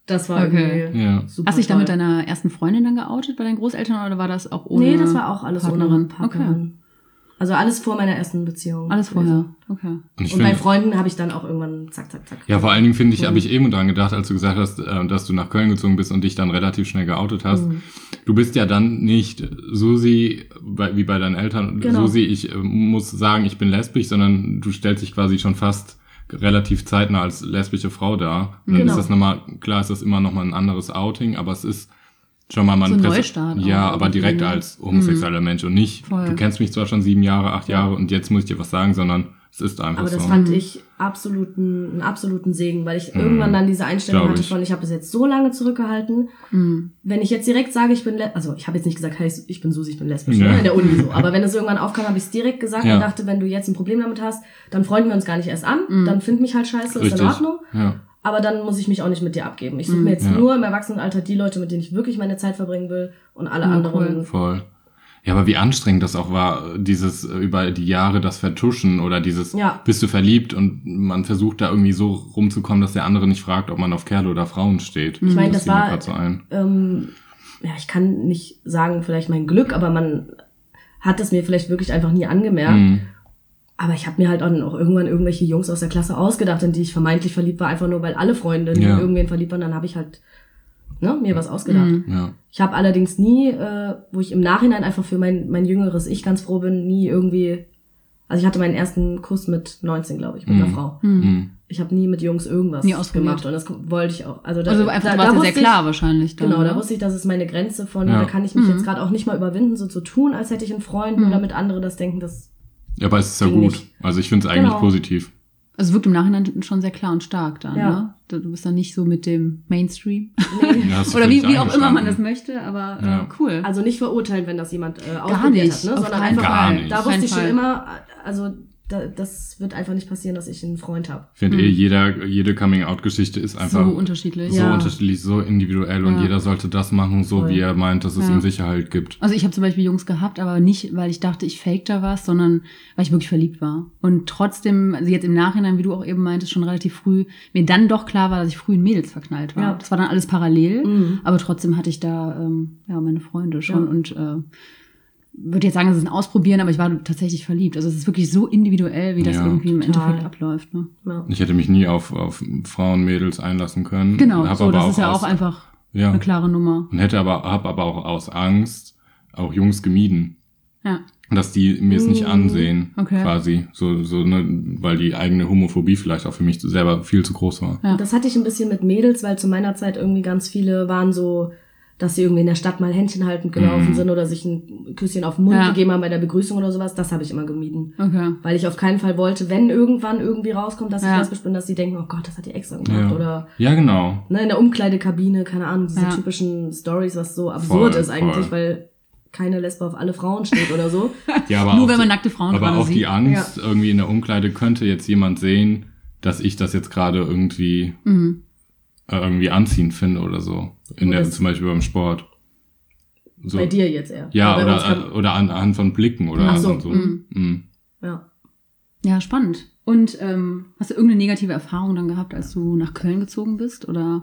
Das war Okay. irgendwie Ja. super Hast du dich da toll. mit deiner ersten Freundin dann geoutet bei deinen Großeltern oder war das auch ohne Nee, das war auch alles Partnerin? ohne Partnerin. Also alles vor meiner ersten Beziehung. Okay. Alles vorher, okay. Und, ich Und bei find, Freunden habe ich dann auch irgendwann zack, zack, zack. ja, vor allen Dingen finde ich, Mhm. habe ich eben dran gedacht, als du gesagt hast, äh, dass du nach Köln gezogen bist und dich dann relativ schnell geoutet hast. Mhm. Du bist ja dann nicht Susi, bei, wie bei deinen Eltern, Genau. Susi, ich äh, muss sagen, ich bin lesbisch, sondern du stellst dich quasi schon fast relativ zeitnah als lesbische Frau dar. Und dann Genau. ist das nochmal, klar ist das immer nochmal ein anderes Outing, aber es ist schon mal man So ein präse- Neustart Ja, auch aber irgendwie, direkt ne? als homosexueller Mensch und nicht, Voll. du kennst mich zwar schon sieben Jahre, acht Ja. Jahre und jetzt muss ich dir was sagen, sondern es ist einfach Aber das so. fand ich absoluten, einen absoluten Segen, weil ich irgendwann dann diese Einstellung Glaub hatte ich. von, ich habe das jetzt so lange zurückgehalten. Mhm. Wenn ich jetzt direkt sage, ich bin, le- also ich habe jetzt nicht gesagt, hey, ich bin Susi, ich bin lesbisch, Ja. ne, in der Uni so. Aber wenn es irgendwann aufkam, habe ich es direkt gesagt Ja. und dachte, wenn du jetzt ein Problem damit hast, dann freunden wir uns gar nicht erst an, dann find mich halt scheiße, ist Richtig. in Ordnung. Ja. Aber dann muss ich mich auch nicht mit dir abgeben. Ich suche mir jetzt Ja. nur im Erwachsenenalter die Leute, mit denen ich wirklich meine Zeit verbringen will und alle Ja, anderen. cool. Voll. Ja, aber wie anstrengend das auch war, dieses äh, über die Jahre das Vertuschen oder dieses Ja. bist du verliebt und man versucht da irgendwie so rumzukommen, dass der andere nicht fragt, ob man auf Kerle oder Frauen steht. Ich meine, das fiel mir war, grad so ein. ähm, ja, ich kann nicht sagen, vielleicht mein Glück, aber man hat es mir vielleicht wirklich einfach nie angemerkt. Mhm. Aber ich habe mir halt auch irgendwann irgendwelche Jungs aus der Klasse ausgedacht, in die ich vermeintlich verliebt war, einfach nur, weil alle Freundinnen Ja. in irgendwen verliebt waren. Dann habe ich halt ne, mir was ausgedacht. Mhm. Ja. Ich habe allerdings nie, äh, wo ich im Nachhinein einfach für mein, mein jüngeres Ich ganz froh bin, nie irgendwie, also ich hatte meinen ersten Kuss mit neunzehn, glaube ich, mit einer Mhm. Frau. Mhm. Ich habe nie mit Jungs irgendwas Nie ausprobiert. gemacht und das wollte ich auch. Also, da, Also einfach, da, du da warst ja wusste sehr klar ich, wahrscheinlich dann, Genau, da ne? wusste ich, das ist meine Grenze von, Ja. da kann ich mich Mhm. jetzt gerade auch nicht mal überwinden, so zu tun, als hätte ich einen Freund, nur damit andere das denken, dass Ja, aber es ist ja Ging gut. nicht. Also ich finde es eigentlich Genau. positiv. Also es wirkt im Nachhinein schon sehr klar und stark dann, Ja. ne? Du du bist dann nicht so mit dem Mainstream. Ja, hast du Oder wie, völlig wie auch immer man das eingestanden. möchte, aber Ja. äh, cool. also nicht verurteilen, wenn das jemand äh, Gar ausprobiert nicht, hat, ne? auf sondern keinen einfach, Fall. Gar nicht. da Auf wusste keinen ich schon Fall. immer, also da, das wird einfach nicht passieren, dass ich einen Freund habe. Ich finde Mhm. eh, jeder, jede Coming-out-Geschichte ist einfach so unterschiedlich. so Ja. unterschiedlich, so individuell und Ja. jeder sollte das machen, so Voll. wie er meint, dass es Ja. ihm Sicherheit gibt. Also ich habe zum Beispiel Jungs gehabt, aber nicht, weil ich dachte, ich fake da was, sondern weil ich wirklich verliebt war. Und trotzdem, also jetzt im Nachhinein, wie du auch eben meintest, schon relativ früh, mir dann doch klar war, dass ich früh in Mädels verknallt war. Ja. Das war dann alles parallel, Mhm. aber trotzdem hatte ich da ähm, ja meine Freunde schon Ja. und äh, würde jetzt sagen, es ist ein Ausprobieren, aber ich war tatsächlich verliebt. Also es ist wirklich so individuell, wie das Ja, irgendwie im total. Endeffekt abläuft. Ne? Ja. Ich hätte mich nie auf, auf Frauen, Mädels einlassen können. Genau, Hab so, aber das ist ja aus, auch einfach ja, eine klare Nummer. und hätte aber, hab aber auch aus Angst auch Jungs gemieden. Ja. Dass die mir es nicht Mm, ansehen, okay. quasi. So, so, ne, weil die eigene Homophobie vielleicht auch für mich selber viel zu groß war. Ja. Und das hatte ich ein bisschen mit Mädels, weil zu meiner Zeit irgendwie ganz viele waren so, dass sie irgendwie in der Stadt mal Händchen haltend gelaufen Mhm. sind oder sich ein Küsschen auf den Mund Ja. gegeben haben bei der Begrüßung oder sowas. Das habe ich immer gemieden. Okay. Weil ich auf keinen Fall wollte, wenn irgendwann irgendwie rauskommt, dass Ja. ich lesbisch bin, dass sie denken, oh Gott, das hat die extra gemacht. Ja. Oder Ja, genau. ne, in der Umkleidekabine, keine Ahnung, diese Ja. typischen Stories, was so absurd Voll, ist eigentlich, voll. weil keine Lesbe auf alle Frauen steht oder so. Ja, aber Nur auch, wenn man nackte Frauen aber gerade auch die sieht. Angst, irgendwie in der Umkleide könnte jetzt jemand sehen, dass ich das jetzt gerade irgendwie, Mhm. äh, irgendwie anziehend finde oder so. In Oh, der, das- zum Beispiel beim Sport. So. Bei dir jetzt eher. Ja, Aber bei uns oder, kann- oder an- anhand von Blicken oder Ach so, und so. mhm. Mhm. ja. Ja, spannend. Und ähm, hast du irgendeine negative Erfahrung dann gehabt, als du nach Köln gezogen bist? Oder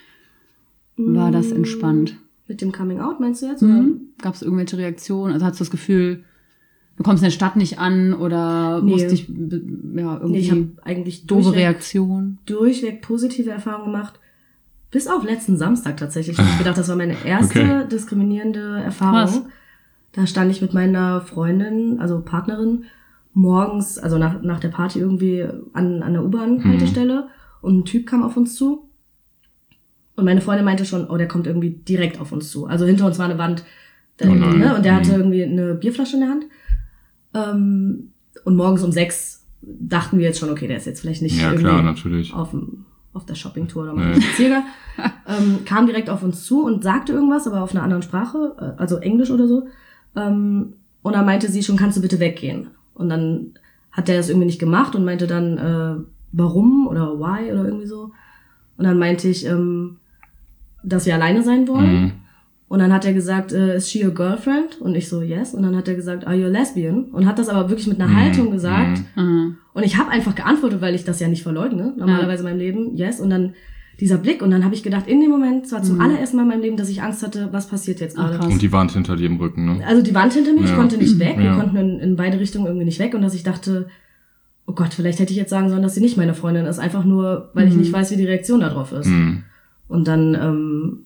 war das entspannt? Mit dem Coming Out meinst du jetzt? Oder? Mhm. Gab es irgendwelche Reaktionen? Also hattest du das Gefühl, du kommst in der Stadt nicht an oder Nee. musst dich, be- ja, irgendwie Nee, ich habe eigentlich doofe durchweg, Reaktion? durchweg positive Erfahrungen gemacht. Bis auf letzten Samstag tatsächlich. Ich habe gedacht, das war meine erste Okay. diskriminierende Erfahrung. Krass. Da stand ich mit meiner Freundin, also Partnerin, morgens, also nach, nach der Party irgendwie an, an der U-Bahn-Haltestelle und ein Typ kam auf uns zu. Und meine Freundin meinte schon, oh, der kommt irgendwie direkt auf uns zu. Also hinter uns war eine Wand. Der, Oh nein. ne, und der hatte Mhm. irgendwie eine Bierflasche in der Hand. Ähm, und morgens um sechs dachten wir jetzt schon, okay, der ist jetzt vielleicht nicht Ja, irgendwie klar, natürlich. auf, dem, auf der Shoppingtour oder mal Nee. einen Spaziergang. ähm, kam direkt auf uns zu und sagte irgendwas, aber auf einer anderen Sprache, äh, also Englisch oder so. Ähm, und dann meinte sie schon, kannst du bitte weggehen? Und dann hat der das irgendwie nicht gemacht und meinte dann, äh, warum oder why oder irgendwie so. Und dann meinte ich, ähm, dass wir alleine sein wollen. Mhm. Und dann hat er gesagt, äh, is she your girlfriend? Und ich so, yes. Und dann hat er gesagt, are you a lesbian? Und hat das aber wirklich mit einer Mhm. Haltung gesagt. Mhm. Und ich habe einfach geantwortet, weil ich das ja nicht verleugne, normalerweise in meinem Leben, yes. Und dann dieser Blick. Und dann habe ich gedacht, in dem Moment, es war zum Mhm. allerersten Mal in meinem Leben, dass ich Angst hatte, was passiert jetzt Ach, gerade. krass. Und die Wand hinter dir im Rücken, ne? Also die Wand hinter mir, ich Ja. konnte nicht weg, wir Ja. konnten in, in beide Richtungen irgendwie nicht weg. Und dass ich dachte, oh Gott, vielleicht hätte ich jetzt sagen sollen, dass sie nicht meine Freundin ist, einfach nur, weil ich Mhm. nicht weiß, wie die Reaktion darauf ist. Mhm. Und dann, ähm,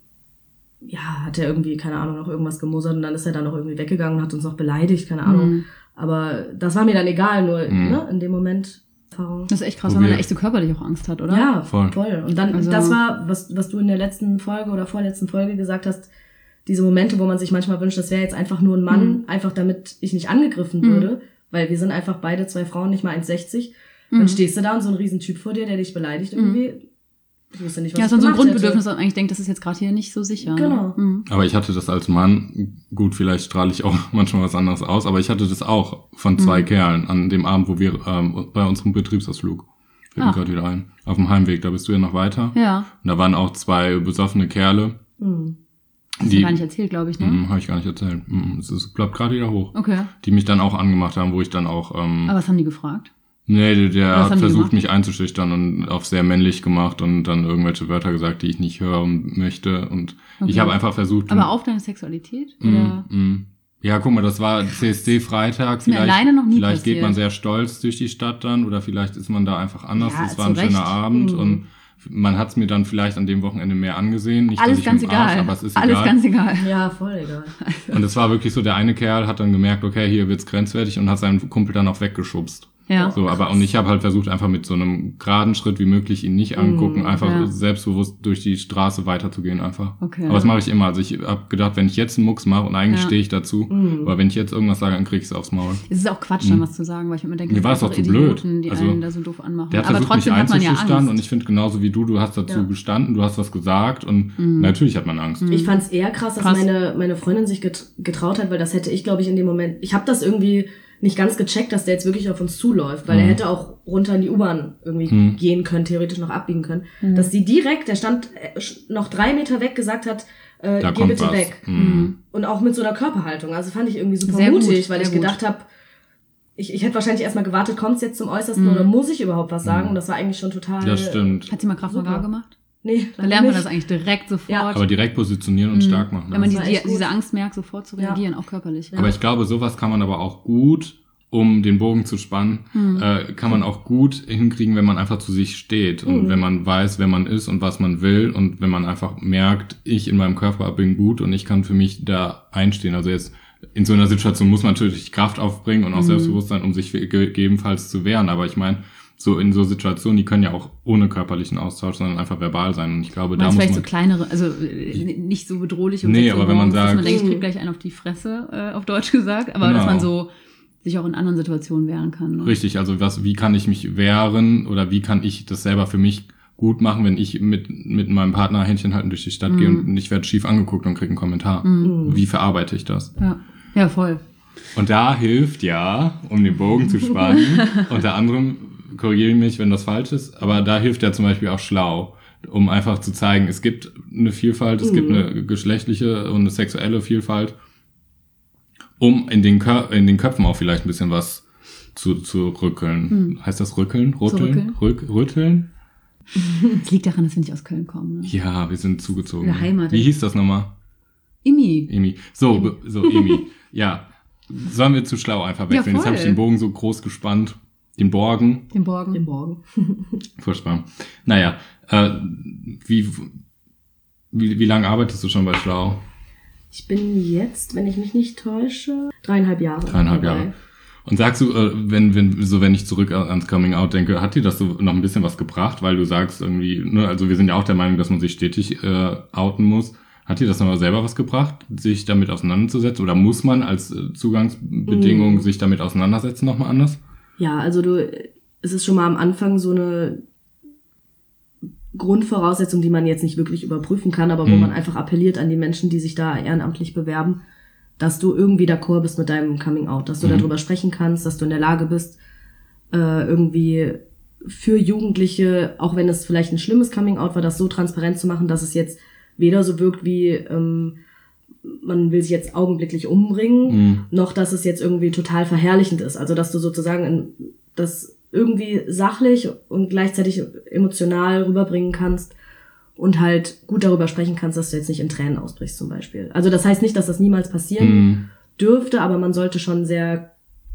ja, hat er irgendwie, keine Ahnung, noch irgendwas gemosert und dann ist er dann noch irgendwie weggegangen und hat uns noch beleidigt, keine Ahnung. Mhm. Aber das war mir dann egal, nur Mhm. ne, in dem Moment Erfahrung. Das ist echt krass, Wo wenn man wir- da echt so körperlich auch Angst hat, oder? Ja, Voll. voll. Und dann, Also- das war, was, was du in der letzten Folge oder vorletzten Folge gesagt hast, diese Momente, wo man sich manchmal wünscht, das wäre jetzt einfach nur ein Mann, Mhm. einfach damit ich nicht angegriffen Mhm. würde, weil wir sind einfach beide zwei Frauen, nicht mal eins sechzig. Mhm. Dann stehst du da und so ein Riesentyp vor dir, der dich beleidigt irgendwie. Du wusstest nicht, was Ja, ich so ein gemacht Grundbedürfnis, hätte. dass man eigentlich denkt, das ist jetzt gerade hier nicht so sicher. Genau. Ne? Mhm. Aber ich hatte das als Mann, gut, vielleicht strahle ich auch manchmal was anderes aus, aber ich hatte das auch von zwei Mhm. Kerlen an dem Abend, wo wir ähm, bei unserem Betriebsausflug, fällt mir Ach. gerade wieder ein, auf dem Heimweg, da bist du ja noch weiter. Ja, Und da waren auch zwei besoffene Kerle, Hm. hast du gar nicht erzählt, glaube ich, ne? Hm, habe ich gar nicht erzählt. Hm, es ist, bleibt gerade wieder hoch. Okay. Die mich dann auch angemacht haben, wo ich dann auch, ähm, Aber was haben die gefragt? nee, der, der Was haben hat die versucht, gemacht? mich einzuschüchtern und auf sehr männlich gemacht und dann irgendwelche Wörter gesagt, die ich nicht hören möchte. Und Okay. ich habe einfach versucht. Aber auf deine Sexualität? Mm, Oder? mm. Ja, guck mal, das war C S D-Freitag. Ist mir alleine noch nie Vielleicht geht passiert. man sehr stolz durch die Stadt dann oder vielleicht ist man da einfach anders. Ja, Es war ein zu schöner Recht. Abend Mhm. und man hat es mir dann vielleicht an dem Wochenende mehr angesehen. Nicht, Alles dass ich ganz im Arsch, egal. aber es ist Alles egal. ganz egal. Ja, voll egal. Und es war wirklich so, der eine Kerl hat dann gemerkt, okay, hier wird's grenzwertig und hat seinen Kumpel dann auch weggeschubst. Ja. So, aber und ich habe halt versucht, einfach mit so einem geraden Schritt wie möglich ihn nicht angucken, Mm, einfach ja. selbstbewusst durch die Straße weiterzugehen einfach. Okay. Aber das mache ich immer. Also ich habe gedacht, wenn ich jetzt einen Mucks mache und eigentlich Ja. stehe ich dazu, Mm. aber wenn ich jetzt irgendwas sage, dann krieg ich es aufs Maul. Es ist auch Quatsch, dann was zu sagen, weil ich mir denke, Mir war das es sind auch zu blöd. Idioten, die Also, einen da so doof anmachen. Der hat Aber versucht, mich trotzdem hat man ja einzuschüchtern Angst. und ich finde genauso wie du, du hast dazu Ja. gestanden, du hast was gesagt und Mhm. natürlich hat man Angst. Ich fand's eher krass, dass Krass. meine meine Freundin sich get- getraut hat, weil das hätte ich, glaube ich, in dem Moment. Ich habe das irgendwie nicht ganz gecheckt, dass der jetzt wirklich auf uns zuläuft, weil Mhm. er hätte auch runter in die U-Bahn irgendwie Mhm. gehen können, theoretisch noch abbiegen können. Mhm. Dass die direkt, der stand äh, sch- noch drei Meter weg, gesagt hat, äh, Da geh kommt bitte was. weg. Mhm. Und auch mit so einer Körperhaltung. Also fand ich irgendwie super Sehr gut, mutig, weil sehr ich gut. gedacht habe, ich, ich hätte wahrscheinlich erstmal gewartet, kommt's jetzt zum Äußersten Mhm. oder muss ich überhaupt was sagen? Mhm. Und das war eigentlich schon total. Das stimmt. Hat sie mal Krav Super. Maga gemacht? Nee, Da lernt man nicht. das eigentlich direkt sofort. Ja. Aber direkt positionieren und Mhm. stark machen. Wenn man Das die, war die, echt gut. diese Angst merkt, sofort zu Ja. reagieren, auch körperlich. Aber ich glaube, sowas kann man aber auch gut, um den Bogen zu spannen, Mhm. äh, kann man auch gut hinkriegen, wenn man einfach zu sich steht und Mhm. wenn man weiß, wer man ist und was man will und wenn man einfach merkt, ich in meinem Körper bin gut und ich kann für mich da einstehen. Also jetzt in so einer Situation muss man natürlich Kraft aufbringen und auch Mhm. Selbstbewusstsein, um sich gegebenenfalls zu wehren. Aber ich meine, so in so Situationen, die können ja auch ohne körperlichen Austausch, sondern einfach verbal sein. Und ich glaube, da Meinst muss vielleicht man... so kleinere, also äh, nicht so bedrohlich und Nee, sechs Uhr aber wenn man morgens, dass sagt- man denkt, ich krieg Mhm. gleich einen auf die Fresse, äh, auf Deutsch gesagt, aber Genau. dass man so sich auch in anderen Situationen wehren kann. Ne? Richtig, also was, wie kann ich mich wehren oder wie kann ich das selber für mich gut machen, wenn ich mit mit meinem Partner Händchen halten durch die Stadt Mhm. gehe und ich werde schief angeguckt und kriege einen Kommentar. Mhm. Wie verarbeite ich das? Ja. ja, voll. Und da hilft ja, um den Bogen zu spannen, unter anderem, korrigiere mich, wenn das falsch ist, aber da hilft ja zum Beispiel auch schlau, um einfach zu zeigen, es gibt eine Vielfalt, es Mhm. gibt eine geschlechtliche und eine sexuelle Vielfalt, um in den, Kö- in den Köpfen auch vielleicht ein bisschen was zu, zu rückeln. Hm. Heißt das rückeln? Rütteln? rückeln? Rück, rütteln? Es liegt daran, dass wir nicht aus Köln kommen. Ne? Ja, wir sind zugezogen. Beheimatet. Wie hieß das nochmal? Imi. Emi. So, be- so, Emi. Ja. Sollen wir zu schlau einfach Ja, wechseln? Jetzt habe ich voll. den Bogen so groß gespannt. Den Borgen. Den Borgen. Den Morgen. Furchtbar. Naja, äh, wie, wie, wie lange arbeitest du schon bei Schlau? Ich bin jetzt, wenn ich mich nicht täusche, dreieinhalb Jahre. Dreieinhalb dabei. Jahre. Und sagst du, äh, wenn, wenn, so wenn ich zurück ans Coming Out denke, hat dir das so noch ein bisschen was gebracht, weil du sagst irgendwie, ne, also wir sind ja auch der Meinung, dass man sich stetig äh, outen muss. Hat dir das nochmal selber was gebracht, sich damit auseinanderzusetzen? Oder muss man als äh, Zugangsbedingung Mm. sich damit auseinandersetzen nochmal anders? Ja, also du, es ist schon mal am Anfang so eine Grundvoraussetzung, die man jetzt nicht wirklich überprüfen kann, aber wo Mhm. man einfach appelliert an die Menschen, die sich da ehrenamtlich bewerben, dass du irgendwie d'accord bist mit deinem Coming Out, dass du Mhm. darüber sprechen kannst, dass du in der Lage bist, äh, irgendwie für Jugendliche, auch wenn es vielleicht ein schlimmes Coming Out war, das so transparent zu machen, dass es jetzt weder so wirkt wie ähm, man will sich jetzt augenblicklich umbringen, Mhm. noch dass es jetzt irgendwie total verherrlichend ist. Also dass du sozusagen in, das irgendwie sachlich und gleichzeitig emotional rüberbringen kannst und halt gut darüber sprechen kannst, dass du jetzt nicht in Tränen ausbrichst zum Beispiel. Also das heißt nicht, dass das niemals passieren Mhm. dürfte, aber man sollte schon sehr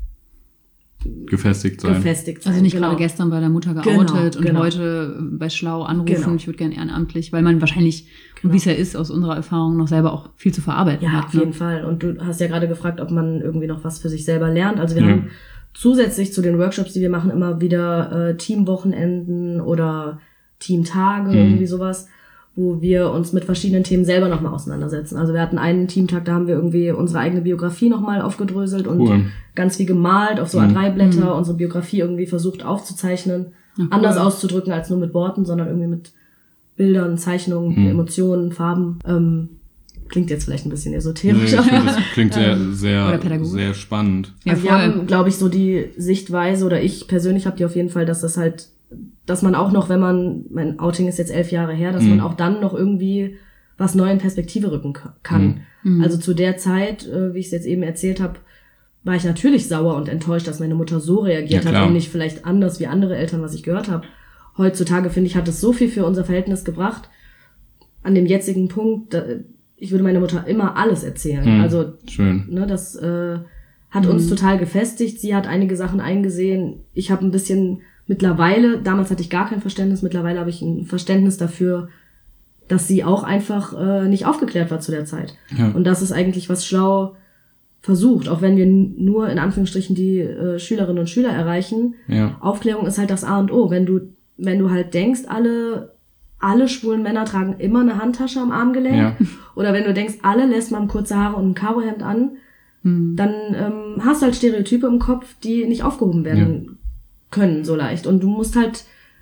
Gefestigt sein. gefestigt sein. Also nicht genau. gerade gestern bei der Mutter Genau, geoutet und genau. heute bei Schlau anrufen, Genau. ich würde gerne ehrenamtlich, weil man wahrscheinlich, Genau. wie es ja ist, aus unserer Erfahrung noch selber auch viel zu verarbeiten Ja, hat. auf jeden Ne? Fall. Und du hast ja gerade gefragt, ob man irgendwie noch was für sich selber lernt. Also wir Ja. haben zusätzlich zu den Workshops, die wir machen, immer wieder äh, Teamwochenenden oder Teamtage, Mhm. irgendwie sowas, wo wir uns mit verschiedenen Themen selber nochmal auseinandersetzen. Also wir hatten einen Teamtag, da haben wir irgendwie unsere eigene Biografie nochmal aufgedröselt und Cool. ganz viel gemalt auf so Mhm. A drei Blätter, unsere Biografie irgendwie versucht aufzuzeichnen, Ja, cool. anders auszudrücken als nur mit Worten, sondern irgendwie mit Bildern, Zeichnungen, Mhm. Emotionen, Farben. Ähm, klingt jetzt vielleicht ein bisschen Nee, esoterisch, ich aber finde, das klingt sehr, Oder sehr, pädagogisch. sehr spannend. Ja, also wir voll. haben, glaube ich, so die Sichtweise, oder ich persönlich habe die auf jeden Fall, dass das halt, dass man auch noch, wenn man, mein Outing ist jetzt elf Jahre her, dass Mhm. man auch dann noch irgendwie was neu in Perspektive rücken ka- kann. Mhm. Also zu der Zeit, äh, wie ich es jetzt eben erzählt habe, war ich natürlich sauer und enttäuscht, dass meine Mutter so reagiert Ja, hat klar. und nicht vielleicht anders wie andere Eltern, was ich gehört habe. Heutzutage, finde ich, hat es so viel für unser Verhältnis gebracht. An dem jetzigen Punkt, da, ich würde meiner Mutter immer alles erzählen. Mhm. Also Schön. Ne, das äh, hat uns total gefestigt. Sie hat einige Sachen eingesehen. Ich habe ein bisschen mittlerweile, damals hatte ich gar kein Verständnis, mittlerweile habe ich ein Verständnis dafür, dass sie auch einfach äh, nicht aufgeklärt war zu der Zeit. Ja. Und das ist eigentlich, was Schlau versucht, auch wenn wir n- nur in Anführungsstrichen die äh, Schülerinnen und Schüler erreichen. Ja. Aufklärung ist halt das A und O. Wenn du, wenn du halt denkst, alle, alle schwulen Männer tragen immer eine Handtasche am Armgelenk, Ja. oder wenn du denkst, alle lässt man kurze Haare und ein Karohemd an, dann ähm, hast du halt Stereotype im Kopf, die nicht aufgehoben werden können so leicht. Und du musst halt,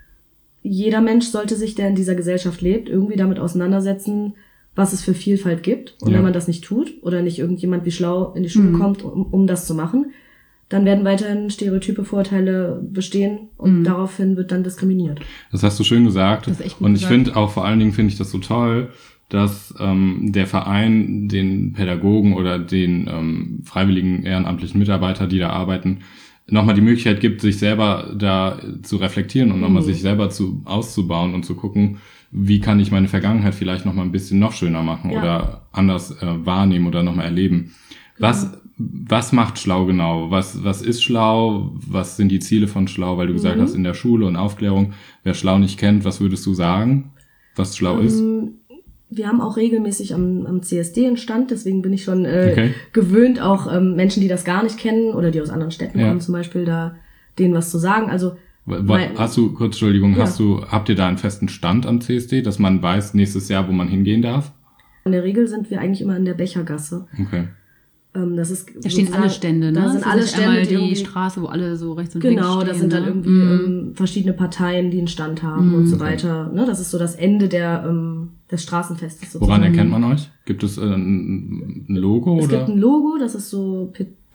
jeder Mensch sollte sich, der in dieser Gesellschaft lebt, irgendwie damit auseinandersetzen, was es für Vielfalt gibt. Und Ja. wenn man das nicht tut oder nicht irgendjemand wie Schlau in die Schule Mhm. kommt, um, um das zu machen, dann werden weiterhin Stereotype, Vorurteile bestehen und Mhm. daraufhin wird dann diskriminiert. Das hast du schön gesagt. Das ist echt gut Und ich gesagt. finde auch, vor allen Dingen finde ich das so toll, dass ähm, der Verein den Pädagogen oder den ähm, freiwilligen ehrenamtlichen Mitarbeiter, die da arbeiten, nochmal die Möglichkeit gibt, sich selber da zu reflektieren und nochmal Mhm. sich selber zu auszubauen und zu gucken, wie kann ich meine Vergangenheit vielleicht nochmal ein bisschen noch schöner machen Ja. oder anders äh, wahrnehmen oder nochmal erleben. Was, was macht Schlau genau? Was, was ist Schlau? Was sind die Ziele von Schlau? Weil du gesagt Mhm. hast, in der Schule und Aufklärung, wer Schlau nicht kennt, was würdest du sagen, was Schlau ist? Ähm, Wir haben auch regelmäßig am, am C S D einen Stand, deswegen bin ich schon äh, Okay. gewöhnt, auch ähm, Menschen, die das gar nicht kennen oder die aus anderen Städten Ja. kommen zum Beispiel, da denen was zu sagen. Also Wa- mein- Hast du, kurz, Entschuldigung, Ja. hast du, habt ihr da einen festen Stand am C S D, dass man weiß nächstes Jahr, wo man hingehen darf? in der Regel sind wir eigentlich immer in der Bechergasse. Okay. Ähm, das ist Da stehen alle sozusagen- Stände, ne? Da sind Das alle ist Stände, einmal die die irgendwie, Straße, wo alle so rechts und links genau, stehen. da sind dann ne? irgendwie Mhm. ähm, verschiedene Parteien, die einen Stand haben und so weiter. Ne? Das ist so das Ende der ähm, des Straßenfestes sozusagen. Woran erkennt man euch? Gibt es äh, ein, ein Logo Es oder? gibt ein Logo, das ist so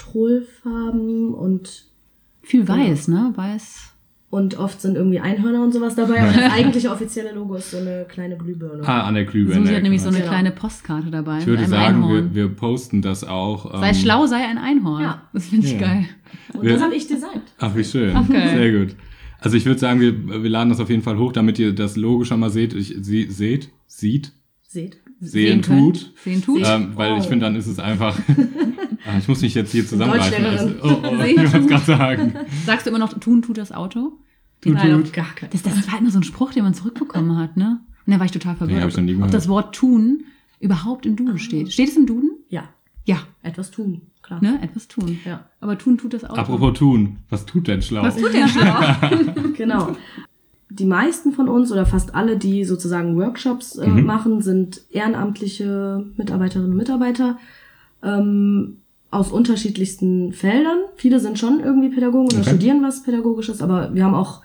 Petrolfarben und Viel weiß, ne? Weiß. Und oft sind irgendwie Einhörner und sowas dabei. Aber das eigentliche offizielle Logo ist so eine kleine Glühbirne. Ah, an der Glühbirne. Susi hat nämlich so eine Genau. kleine Postkarte dabei. Ich würde mit einem sagen, Einhorn. wir, wir posten das auch. Sei ähm, schlau, sei ein Einhorn. Ja. Das finde ich Ja. geil. Und wir- das habe ich designt. Ach, wie schön. Okay. Sehr gut. Also ich würde sagen, wir, wir laden das auf jeden Fall hoch, damit ihr das Logo schon mal seht. Ich, sie, seht, sieht, Seht. sehen können. tut. Sehen tut. Ähm, weil ich Oh. finde, dann ist es einfach. Ah, ich muss mich jetzt hier zusammenreißen. Also, Deutschlehrerin. oh, oh, Sehen ich wollte es tut. gerade sagen. Sagst du immer noch, tun tut das Auto? Tut, Nein, tut. auf gar keinen. Das, das war immer so ein Spruch, den man zurückbekommen hat, ne? Und da war ich total verwirrt. Nee, hab ich noch nie ob gehört. das Wort tun überhaupt im Duden steht. Steht es im Duden? Ja, Ja. etwas tun, klar. Ne? Etwas tun. Ja, Aber tun tut das Auto. Apropos tun. Was tut denn Schlau? Was tut der schlau? genau. Die meisten von uns oder fast alle, die sozusagen Workshops äh, Mhm. machen, sind ehrenamtliche Mitarbeiterinnen und Mitarbeiter ähm, aus unterschiedlichsten Feldern. Viele sind schon irgendwie Pädagogen oder Okay. studieren was Pädagogisches, aber wir haben auch,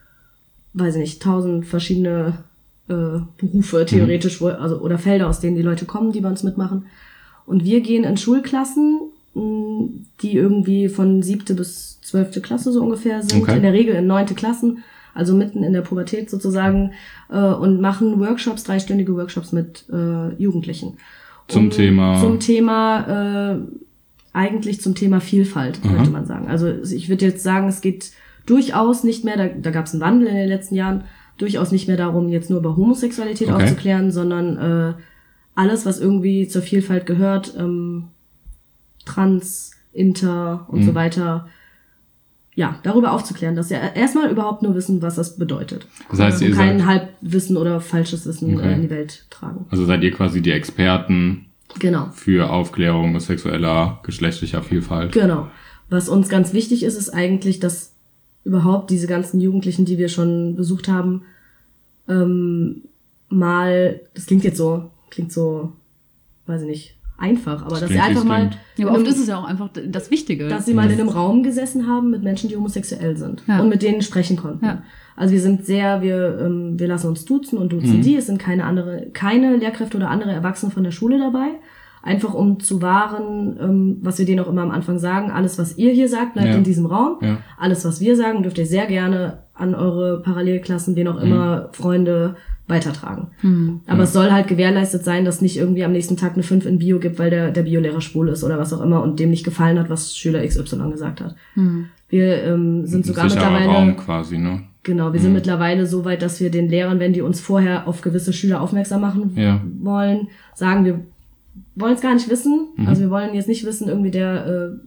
weiß ich nicht, tausend verschiedene äh, Berufe theoretisch, wo, also oder Felder, aus denen die Leute kommen, die bei uns mitmachen. Und wir gehen in Schulklassen, mh, die irgendwie von siebte bis zwölfte Klasse so ungefähr sind, Okay. in der Regel in neunte Klassen, also mitten in der Pubertät sozusagen, äh, und machen Workshops, dreistündige Workshops mit äh, Jugendlichen. Zum Um- Thema- Zum Thema, äh, eigentlich zum Thema Vielfalt, Aha. könnte man sagen. Also ich würde jetzt sagen, es geht durchaus nicht mehr, da, da gab es einen Wandel in den letzten Jahren, durchaus nicht mehr darum, jetzt nur über Homosexualität Okay. aufzuklären, sondern äh, alles, was irgendwie zur Vielfalt gehört, ähm, trans, inter und Mhm. so weiter, ja, darüber aufzuklären, dass wir erstmal überhaupt nur wissen, was das bedeutet. Das heißt, und ihr kein seid, Halbwissen oder falsches Wissen Okay. äh, in die Welt tragen. also seid ihr quasi die Experten Genau. für Aufklärung sexueller, geschlechtlicher Vielfalt. Genau. Was uns ganz wichtig ist, ist eigentlich, dass überhaupt diese ganzen Jugendlichen, die wir schon besucht haben, ähm, mal, das klingt jetzt so, klingt so, weiß ich nicht, einfach, aber Das dass sie klingt, wie einfach es mal, klingt. Ja, aber oft ist es ja auch einfach das Wichtige. dass sie mal in einem Raum gesessen haben mit Menschen, die homosexuell sind Ja. und mit denen sprechen konnten. Ja. Also wir sind sehr, wir, ähm, wir lassen uns duzen und duzen Mhm. die. Es sind keine andere, keine Lehrkräfte oder andere Erwachsene von der Schule dabei. Einfach um zu wahren, ähm, was wir denen auch immer am Anfang sagen, alles, was ihr hier sagt, bleibt Ja. in diesem Raum. Ja. Alles, was wir sagen, dürft ihr sehr gerne an eure Parallelklassen, wen auch immer, Freunde weitertragen. Hm. Aber Ja. es soll halt gewährleistet sein, dass nicht irgendwie am nächsten Tag eine fünf in Bio gibt, weil der, der Biolehrer schwul ist oder was auch immer und dem nicht gefallen hat, was Schüler X Y gesagt hat. Hm. Wir ähm, sind sogar Ein sicherer mittlerweile... Raum quasi, ne? Genau, wir sind mittlerweile so weit, dass wir den Lehrern, wenn die uns vorher auf gewisse Schüler aufmerksam machen Ja. wollen, sagen, wir wollen es gar nicht wissen. Mhm. Also wir wollen jetzt nicht wissen, irgendwie der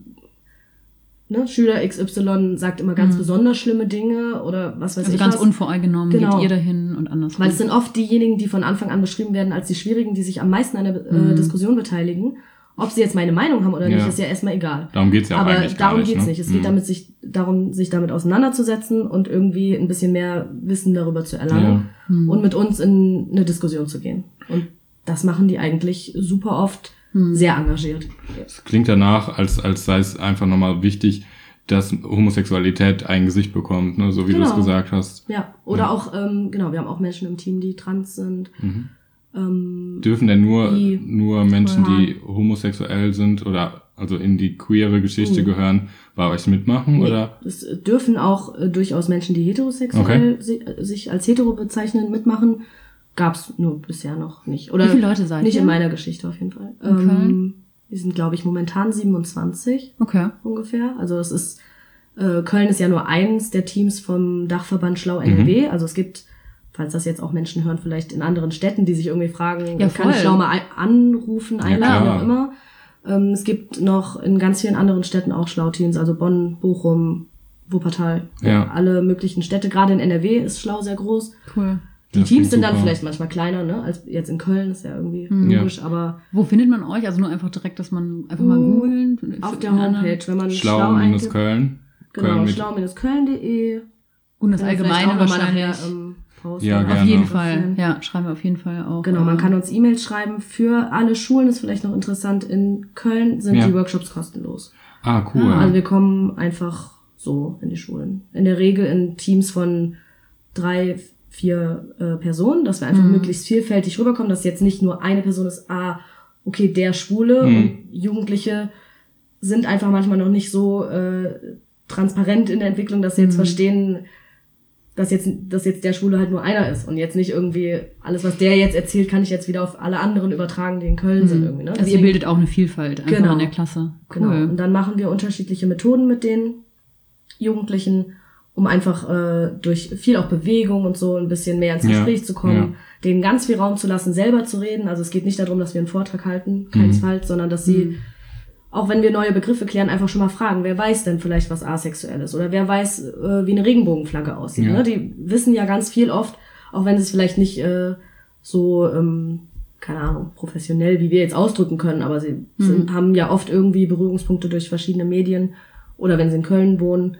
äh, ne, Schüler X Y sagt immer ganz Mhm. besonders schlimme Dinge oder was weiß Also ich ganz was. unvoreingenommen Genau. geht ihr dahin und andersrum. Weil es sind oft diejenigen, die von Anfang an beschrieben werden als die Schwierigen, die sich am meisten an der äh, Mhm. Diskussion beteiligen. Ob sie jetzt meine Meinung haben oder Ja. nicht, ist ja erstmal egal. Darum geht's ja auch Aber eigentlich gar darum nicht. geht's ne? nicht. Es geht Mhm. damit sich darum, sich damit auseinanderzusetzen und irgendwie ein bisschen mehr Wissen darüber zu erlangen Hm. und mit uns in eine Diskussion zu gehen. Und das machen die eigentlich super oft Hm. sehr engagiert. Es klingt danach, als, als sei es einfach nochmal wichtig, dass Homosexualität ein Gesicht bekommt, ne? So wie du es Genau. gesagt hast. Ja, oder Ja. auch, ähm, genau, wir haben auch Menschen im Team, die trans sind. Mhm. Ähm, Dürfen denn nur, Die- nur Menschen, Ja. die homosexuell sind oder also in die queere Geschichte Mhm. gehören, bei euch mitmachen? nee, Oder? es dürfen auch äh, durchaus Menschen, die heterosexuell si äh, sich als hetero bezeichnen, mitmachen. Gab's nur bisher noch nicht. Oder Wie viele Leute seid nicht ihr? in meiner Geschichte auf jeden Fall. In Köln? Wir sind, glaube ich, momentan siebenundzwanzig Okay. ungefähr. Also es ist, äh, Köln ist ja nur eins der Teams vom Dachverband Schlau N R W. Also es gibt, falls das jetzt auch Menschen hören, vielleicht in anderen Städten, die sich irgendwie fragen, Ja, kann ich voll. Schlau mal ein- anrufen, Ja, einladen, wie klar. auch immer. Ähm, es gibt noch in ganz vielen anderen Städten auch Schlau-Teams, also Bonn, Bochum, Wuppertal, Ja. alle möglichen Städte. Gerade in N R W ist Schlau sehr groß. Cool. Die Das Teams klingt sind dann super. vielleicht manchmal kleiner, ne, als jetzt in Köln, ist ja irgendwie Hm. logisch, aber Wo findet man euch? Also nur einfach direkt, dass man einfach mal Mm, googeln? auf In der anderen- Homepage, wenn man schlau, Schlau minus eingibt. Köln. Genau, Köln mit, schlau-köln punkt de. Gut, das Allgemeine wahrscheinlich. Ähm, posten. Ja, Auf gerne. Auf jeden Ja. Fall. Ja, schreiben wir auf jeden Fall auch. Genau, man äh, kann uns E-Mails schreiben. Für alle Schulen ist vielleicht noch interessant. In Köln sind Ja. die Workshops kostenlos. ah, cool. Ah, Also wir kommen einfach so in die Schulen. In der Regel in Teams von drei, vier äh, Personen, dass wir einfach Mhm. möglichst vielfältig rüberkommen, dass jetzt nicht nur eine Person ist, ah, okay, der Schwule Mhm. und Jugendliche sind einfach manchmal noch nicht so äh, transparent in der Entwicklung, dass sie jetzt Mhm. verstehen, dass jetzt, dass jetzt der Schwule halt nur einer ist und jetzt nicht irgendwie alles, was der jetzt erzählt, kann ich jetzt wieder auf alle anderen übertragen, die in Köln sind irgendwie. Ne? Also ihr Deswegen- bildet auch eine Vielfalt einfach Genau. in der Klasse. Cool. Genau. Und dann machen wir unterschiedliche Methoden mit den Jugendlichen, um einfach äh, durch viel auch Bewegung und so ein bisschen mehr ins Ja, Gespräch zu kommen, ja. denen ganz viel Raum zu lassen, selber zu reden. Also es geht nicht darum, dass wir einen Vortrag halten, keinesfalls, sondern dass sie, Mhm. auch wenn wir neue Begriffe klären, einfach schon mal fragen, wer weiß denn vielleicht, was asexuell ist? Oder wer weiß, äh, wie eine Regenbogenflagge aussieht? Ja. Ne? Die wissen ja ganz viel oft, auch wenn sie es vielleicht nicht äh, so, ähm, keine Ahnung, professionell, wie wir jetzt ausdrücken können, aber sie sind, haben ja oft irgendwie Berührungspunkte durch verschiedene Medien oder wenn sie in Köln wohnen.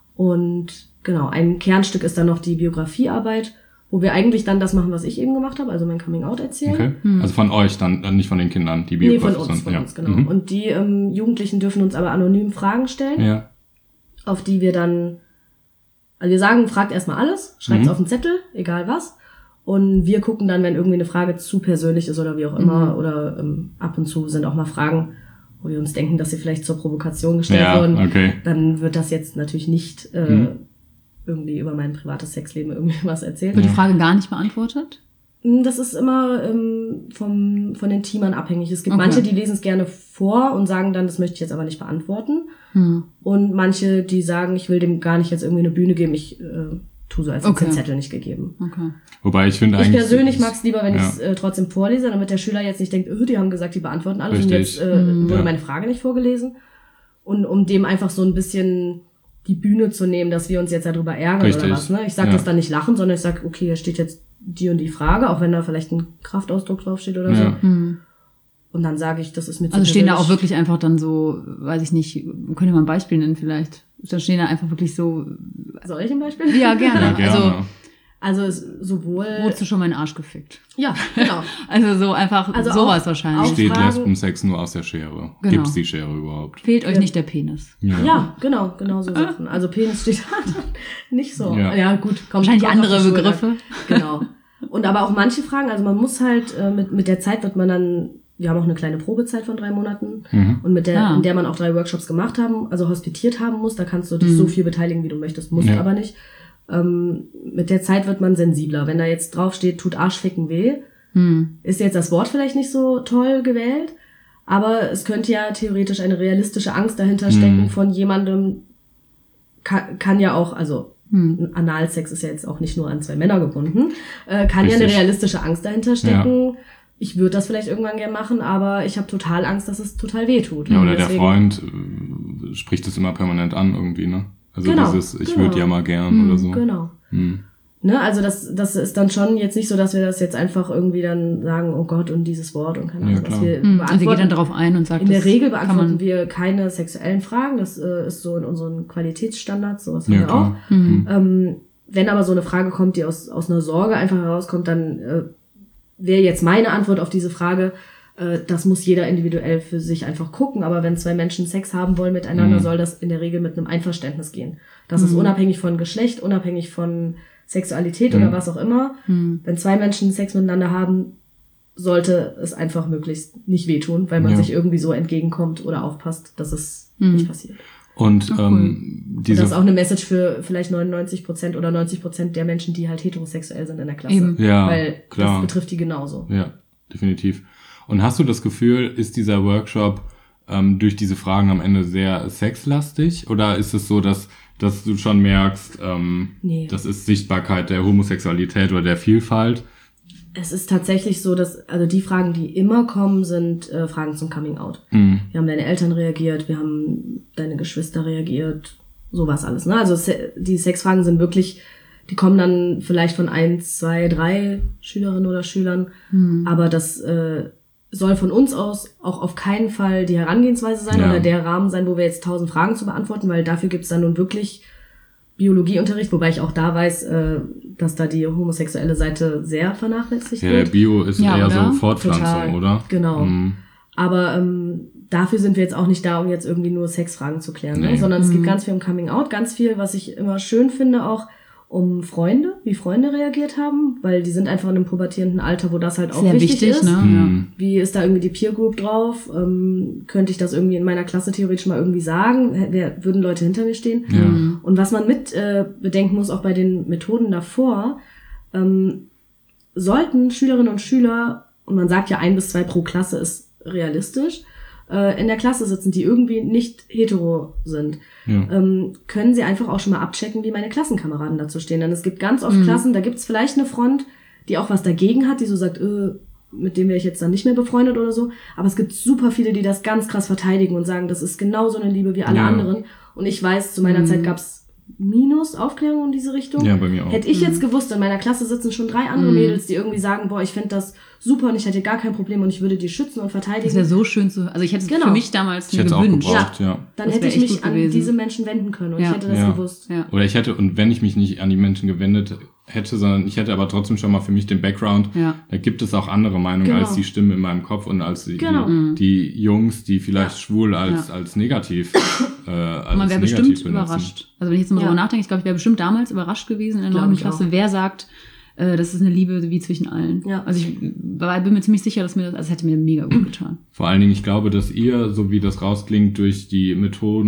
Und genau, ein Kernstück ist dann noch die Biografiearbeit, wo wir eigentlich dann das machen, was ich eben gemacht habe, also mein Coming-out erzählen. Okay. Also von euch dann, dann nicht von den Kindern, die Nee, von Biografie uns, sind. von ja. uns, genau. Mhm. Und die ähm, Jugendlichen dürfen uns aber anonym Fragen stellen, Ja. auf die wir dann, also wir sagen, fragt erstmal alles, schreibt es Mhm. auf den Zettel, egal was. Und wir gucken dann, wenn irgendwie eine Frage zu persönlich ist oder wie auch immer, Mhm. oder ähm, ab und zu sind auch mal Fragen, wo wir uns denken, dass sie vielleicht zur Provokation gestellt Ja, wurden. okay. Dann wird das jetzt natürlich nicht äh, Mhm. irgendwie über mein privates Sexleben irgendwie was erzählt. Wird die Frage gar nicht beantwortet? Das ist immer ähm, vom, von den Teamern abhängig. Es gibt Okay. manche, die lesen es gerne vor und sagen dann, das möchte ich jetzt aber nicht beantworten. Hm. Und manche, die sagen, ich will dem gar nicht jetzt irgendwie eine Bühne geben, ich äh, tu so, als Okay. hätte es den Zettel nicht gegeben. Okay. Wobei ich finde Ich eigentlich... persönlich mag es lieber, wenn ja. ich es äh, trotzdem vorlese, damit der Schüler jetzt nicht denkt, oh, die haben gesagt, die beantworten alles und Richtig. jetzt äh, Mhm. wurde Ja. meine Frage nicht vorgelesen. Und um dem einfach so ein bisschen die Bühne zu nehmen, dass wir uns jetzt darüber ärgern Richtig. oder was. Ne? Ich sage Ja. das dann nicht lachen, sondern ich sage, okay, hier steht jetzt die und die Frage, auch wenn da vielleicht ein Kraftausdruck draufsteht oder Ja. so. Hm. Und dann sage ich, das ist mir zu Also stehen da auch persönlich. wirklich einfach dann so, weiß ich nicht, könnt ihr mal ein Beispiel nennen vielleicht? Dann stehen da einfach wirklich so, Soll ich ein Beispiel? ja, gerne. Ja, gerne. Also, Also es sowohl... wurdest du schon mal in den Arsch gefickt? Ja, genau. Also so einfach Also sowas auch- wahrscheinlich. auch- Steht Fragen- Lesbensex nur aus der Schere? Genau. Gibt's die Schere überhaupt? Fehlt euch nicht der Penis? Ja, genau, genau so Sachen. Also Penis steht da nicht so. Ja. Ja, gut. Kommt, Wahrscheinlich kommt auf andere die Schulter. Begriffe. Genau. Und aber auch manche Fragen, also man muss halt, äh, mit, mit der Zeit wird man dann, wir haben auch eine kleine Probezeit von drei Monaten Mhm. und mit der, Ah. in der man auch drei Workshops gemacht haben, also hospitiert haben muss, da kannst du dich Mhm. so viel beteiligen, wie du möchtest, musst Ja. aber nicht. Ähm, mit der Zeit wird man sensibler. Wenn da jetzt draufsteht, tut Arschficken weh, Hm. ist jetzt das Wort vielleicht nicht so toll gewählt, aber es könnte ja theoretisch eine realistische Angst dahinter stecken Mhm. von jemandem, kann, kann ja auch, also Hm. Analsex ist ja jetzt auch nicht nur an zwei Männer gebunden, äh, kann ja eine Richtig. realistische Angst dahinter stecken. Ich würde das vielleicht irgendwann gerne machen, aber ich habe total Angst, dass es total weh tut. Ja, Und oder der deswegen- Freund äh, spricht es immer permanent an irgendwie, ne? Also Genau, dieses, ich genau. würde ja mal gern Hm, oder so. Genau. Hm. Ne, also das, das ist dann schon jetzt nicht so, dass wir das jetzt einfach irgendwie dann sagen, oh Gott, und dieses Wort und keine Ja, Ahnung, was klar. wir Hm. Also ihr geht beantworten. dann darauf ein und sagt, In der das Regel kann beantworten man, wir keine sexuellen Fragen. Das äh, ist so in unseren Qualitätsstandards, sowas haben Ja, wir auch. klar. Hm. Ähm, wenn aber so eine Frage kommt, die aus, aus einer Sorge einfach herauskommt, dann äh, wäre jetzt meine Antwort auf diese Frage, äh, das muss jeder individuell für sich einfach gucken. Aber wenn zwei Menschen Sex haben wollen miteinander, Mhm. soll das in der Regel mit einem Einverständnis gehen. Das ist Mhm. unabhängig von Geschlecht, unabhängig von Sexualität Mhm. oder was auch immer. Hm. Wenn zwei Menschen Sex miteinander haben, sollte es einfach möglichst nicht wehtun, weil man Ja. sich irgendwie so entgegenkommt oder aufpasst, dass es Mhm. nicht passiert. Und Ach, cool. ähm, Und diese das ist auch eine Message für vielleicht neunundneunzig Prozent oder neunzig Prozent der Menschen, die halt heterosexuell sind in der Klasse. Eben. Ja, Weil klar. das betrifft die genauso. Ja, definitiv. Und hast du das Gefühl, ist dieser Workshop ähm, durch diese Fragen am Ende sehr sexlastig? Oder ist es so, dass, dass du schon merkst, ähm, Nee. das ist Sichtbarkeit der Homosexualität oder der Vielfalt? Es ist tatsächlich so, dass, also die Fragen, die immer kommen, sind äh, Fragen zum Coming Out. Mhm. Wir haben deine Eltern reagiert, wir haben deine Geschwister reagiert, sowas alles. Ne? Also se- die Sexfragen sind wirklich, die kommen dann vielleicht von eins, zwei, drei Schülerinnen oder Schülern, Hm. aber das äh, soll von uns aus auch auf keinen Fall die Herangehensweise sein Ja. oder der Rahmen sein, wo wir jetzt tausend Fragen zu beantworten, weil dafür gibt's dann nun wirklich Biologieunterricht, wobei ich auch da weiß, äh, dass da die homosexuelle Seite sehr vernachlässigt Ja, der wird. Bio ist Ja, eher oder? so Fortpflanzung, Total. oder? Genau. Mhm. Aber ähm, dafür sind wir jetzt auch nicht da, um jetzt irgendwie nur Sexfragen zu klären, Nee. ne? Sondern es Mhm. geht ganz viel um Coming Out, ganz viel, was ich immer schön finde, auch um Freunde, wie Freunde reagiert haben, weil die sind einfach in einem pubertierenden Alter, wo das halt auch Sehr wichtig, wichtig, ist. ne? Mhm. Wie ist da irgendwie die Peer Group drauf? Ähm, könnte ich das irgendwie in meiner Klasse theoretisch mal irgendwie sagen? Hä- Wer, würden Leute hinter mir stehen? Ja. Mhm. Und was man mit äh, bedenken muss, auch bei den Methoden davor, ähm, sollten Schülerinnen und Schüler, und man sagt ja ein bis zwei pro Klasse ist realistisch, äh, in der Klasse sitzen, die irgendwie nicht hetero sind, Ja. ähm, können sie einfach auch schon mal abchecken, wie meine Klassenkameraden dazu stehen. Denn es gibt ganz oft Mhm. Klassen, da gibt es vielleicht eine Front, die auch was dagegen hat, die so sagt, äh, mit dem wäre ich jetzt dann nicht mehr befreundet oder so. Aber es gibt super viele, die das ganz krass verteidigen und sagen, das ist genauso eine Liebe wie alle Ja. anderen. Und ich weiß, zu meiner Mhm. Zeit gab's Minus Aufklärung in diese Richtung. Ja, bei mir auch. Hätte ich jetzt gewusst, in meiner Klasse sitzen schon drei andere Mhm. Mädels, die irgendwie sagen, boah, ich finde das super und ich hätte gar kein Problem und ich würde die schützen und verteidigen. Das wäre so schön zu, also ich hätte es Genau. für mich damals Ich mir hätte es auch gewünscht. gebraucht, ja. Dann das hätte wär ich echt mich gut an gewesen. diese Menschen wenden können und Ja. ich hätte das Ja. gewusst. Ja. Oder ich hätte, und wenn ich mich nicht an die Menschen gewendet hätte, sondern ich hätte aber trotzdem schon mal für mich den Background, Ja. da gibt es auch andere Meinungen Genau. als die Stimme in meinem Kopf und als die, Genau. die, die Jungs, die vielleicht Ja. schwul als, Ja. als negativ, äh, als Und man wäre negativ bestimmt benutzen. überrascht. Also wenn ich jetzt mal Ja. drüber nachdenke, ich glaube, ich wäre bestimmt damals überrascht gewesen in der Glaub neunten ich Klasse, auch. wer sagt, äh, das ist eine Liebe wie zwischen allen. Ja. Also ich war, bin mir ziemlich sicher, dass mir das, also es hätte mir mega gut getan. Vor allen Dingen, ich glaube, dass ihr, so wie das rausklingt, durch die Methoden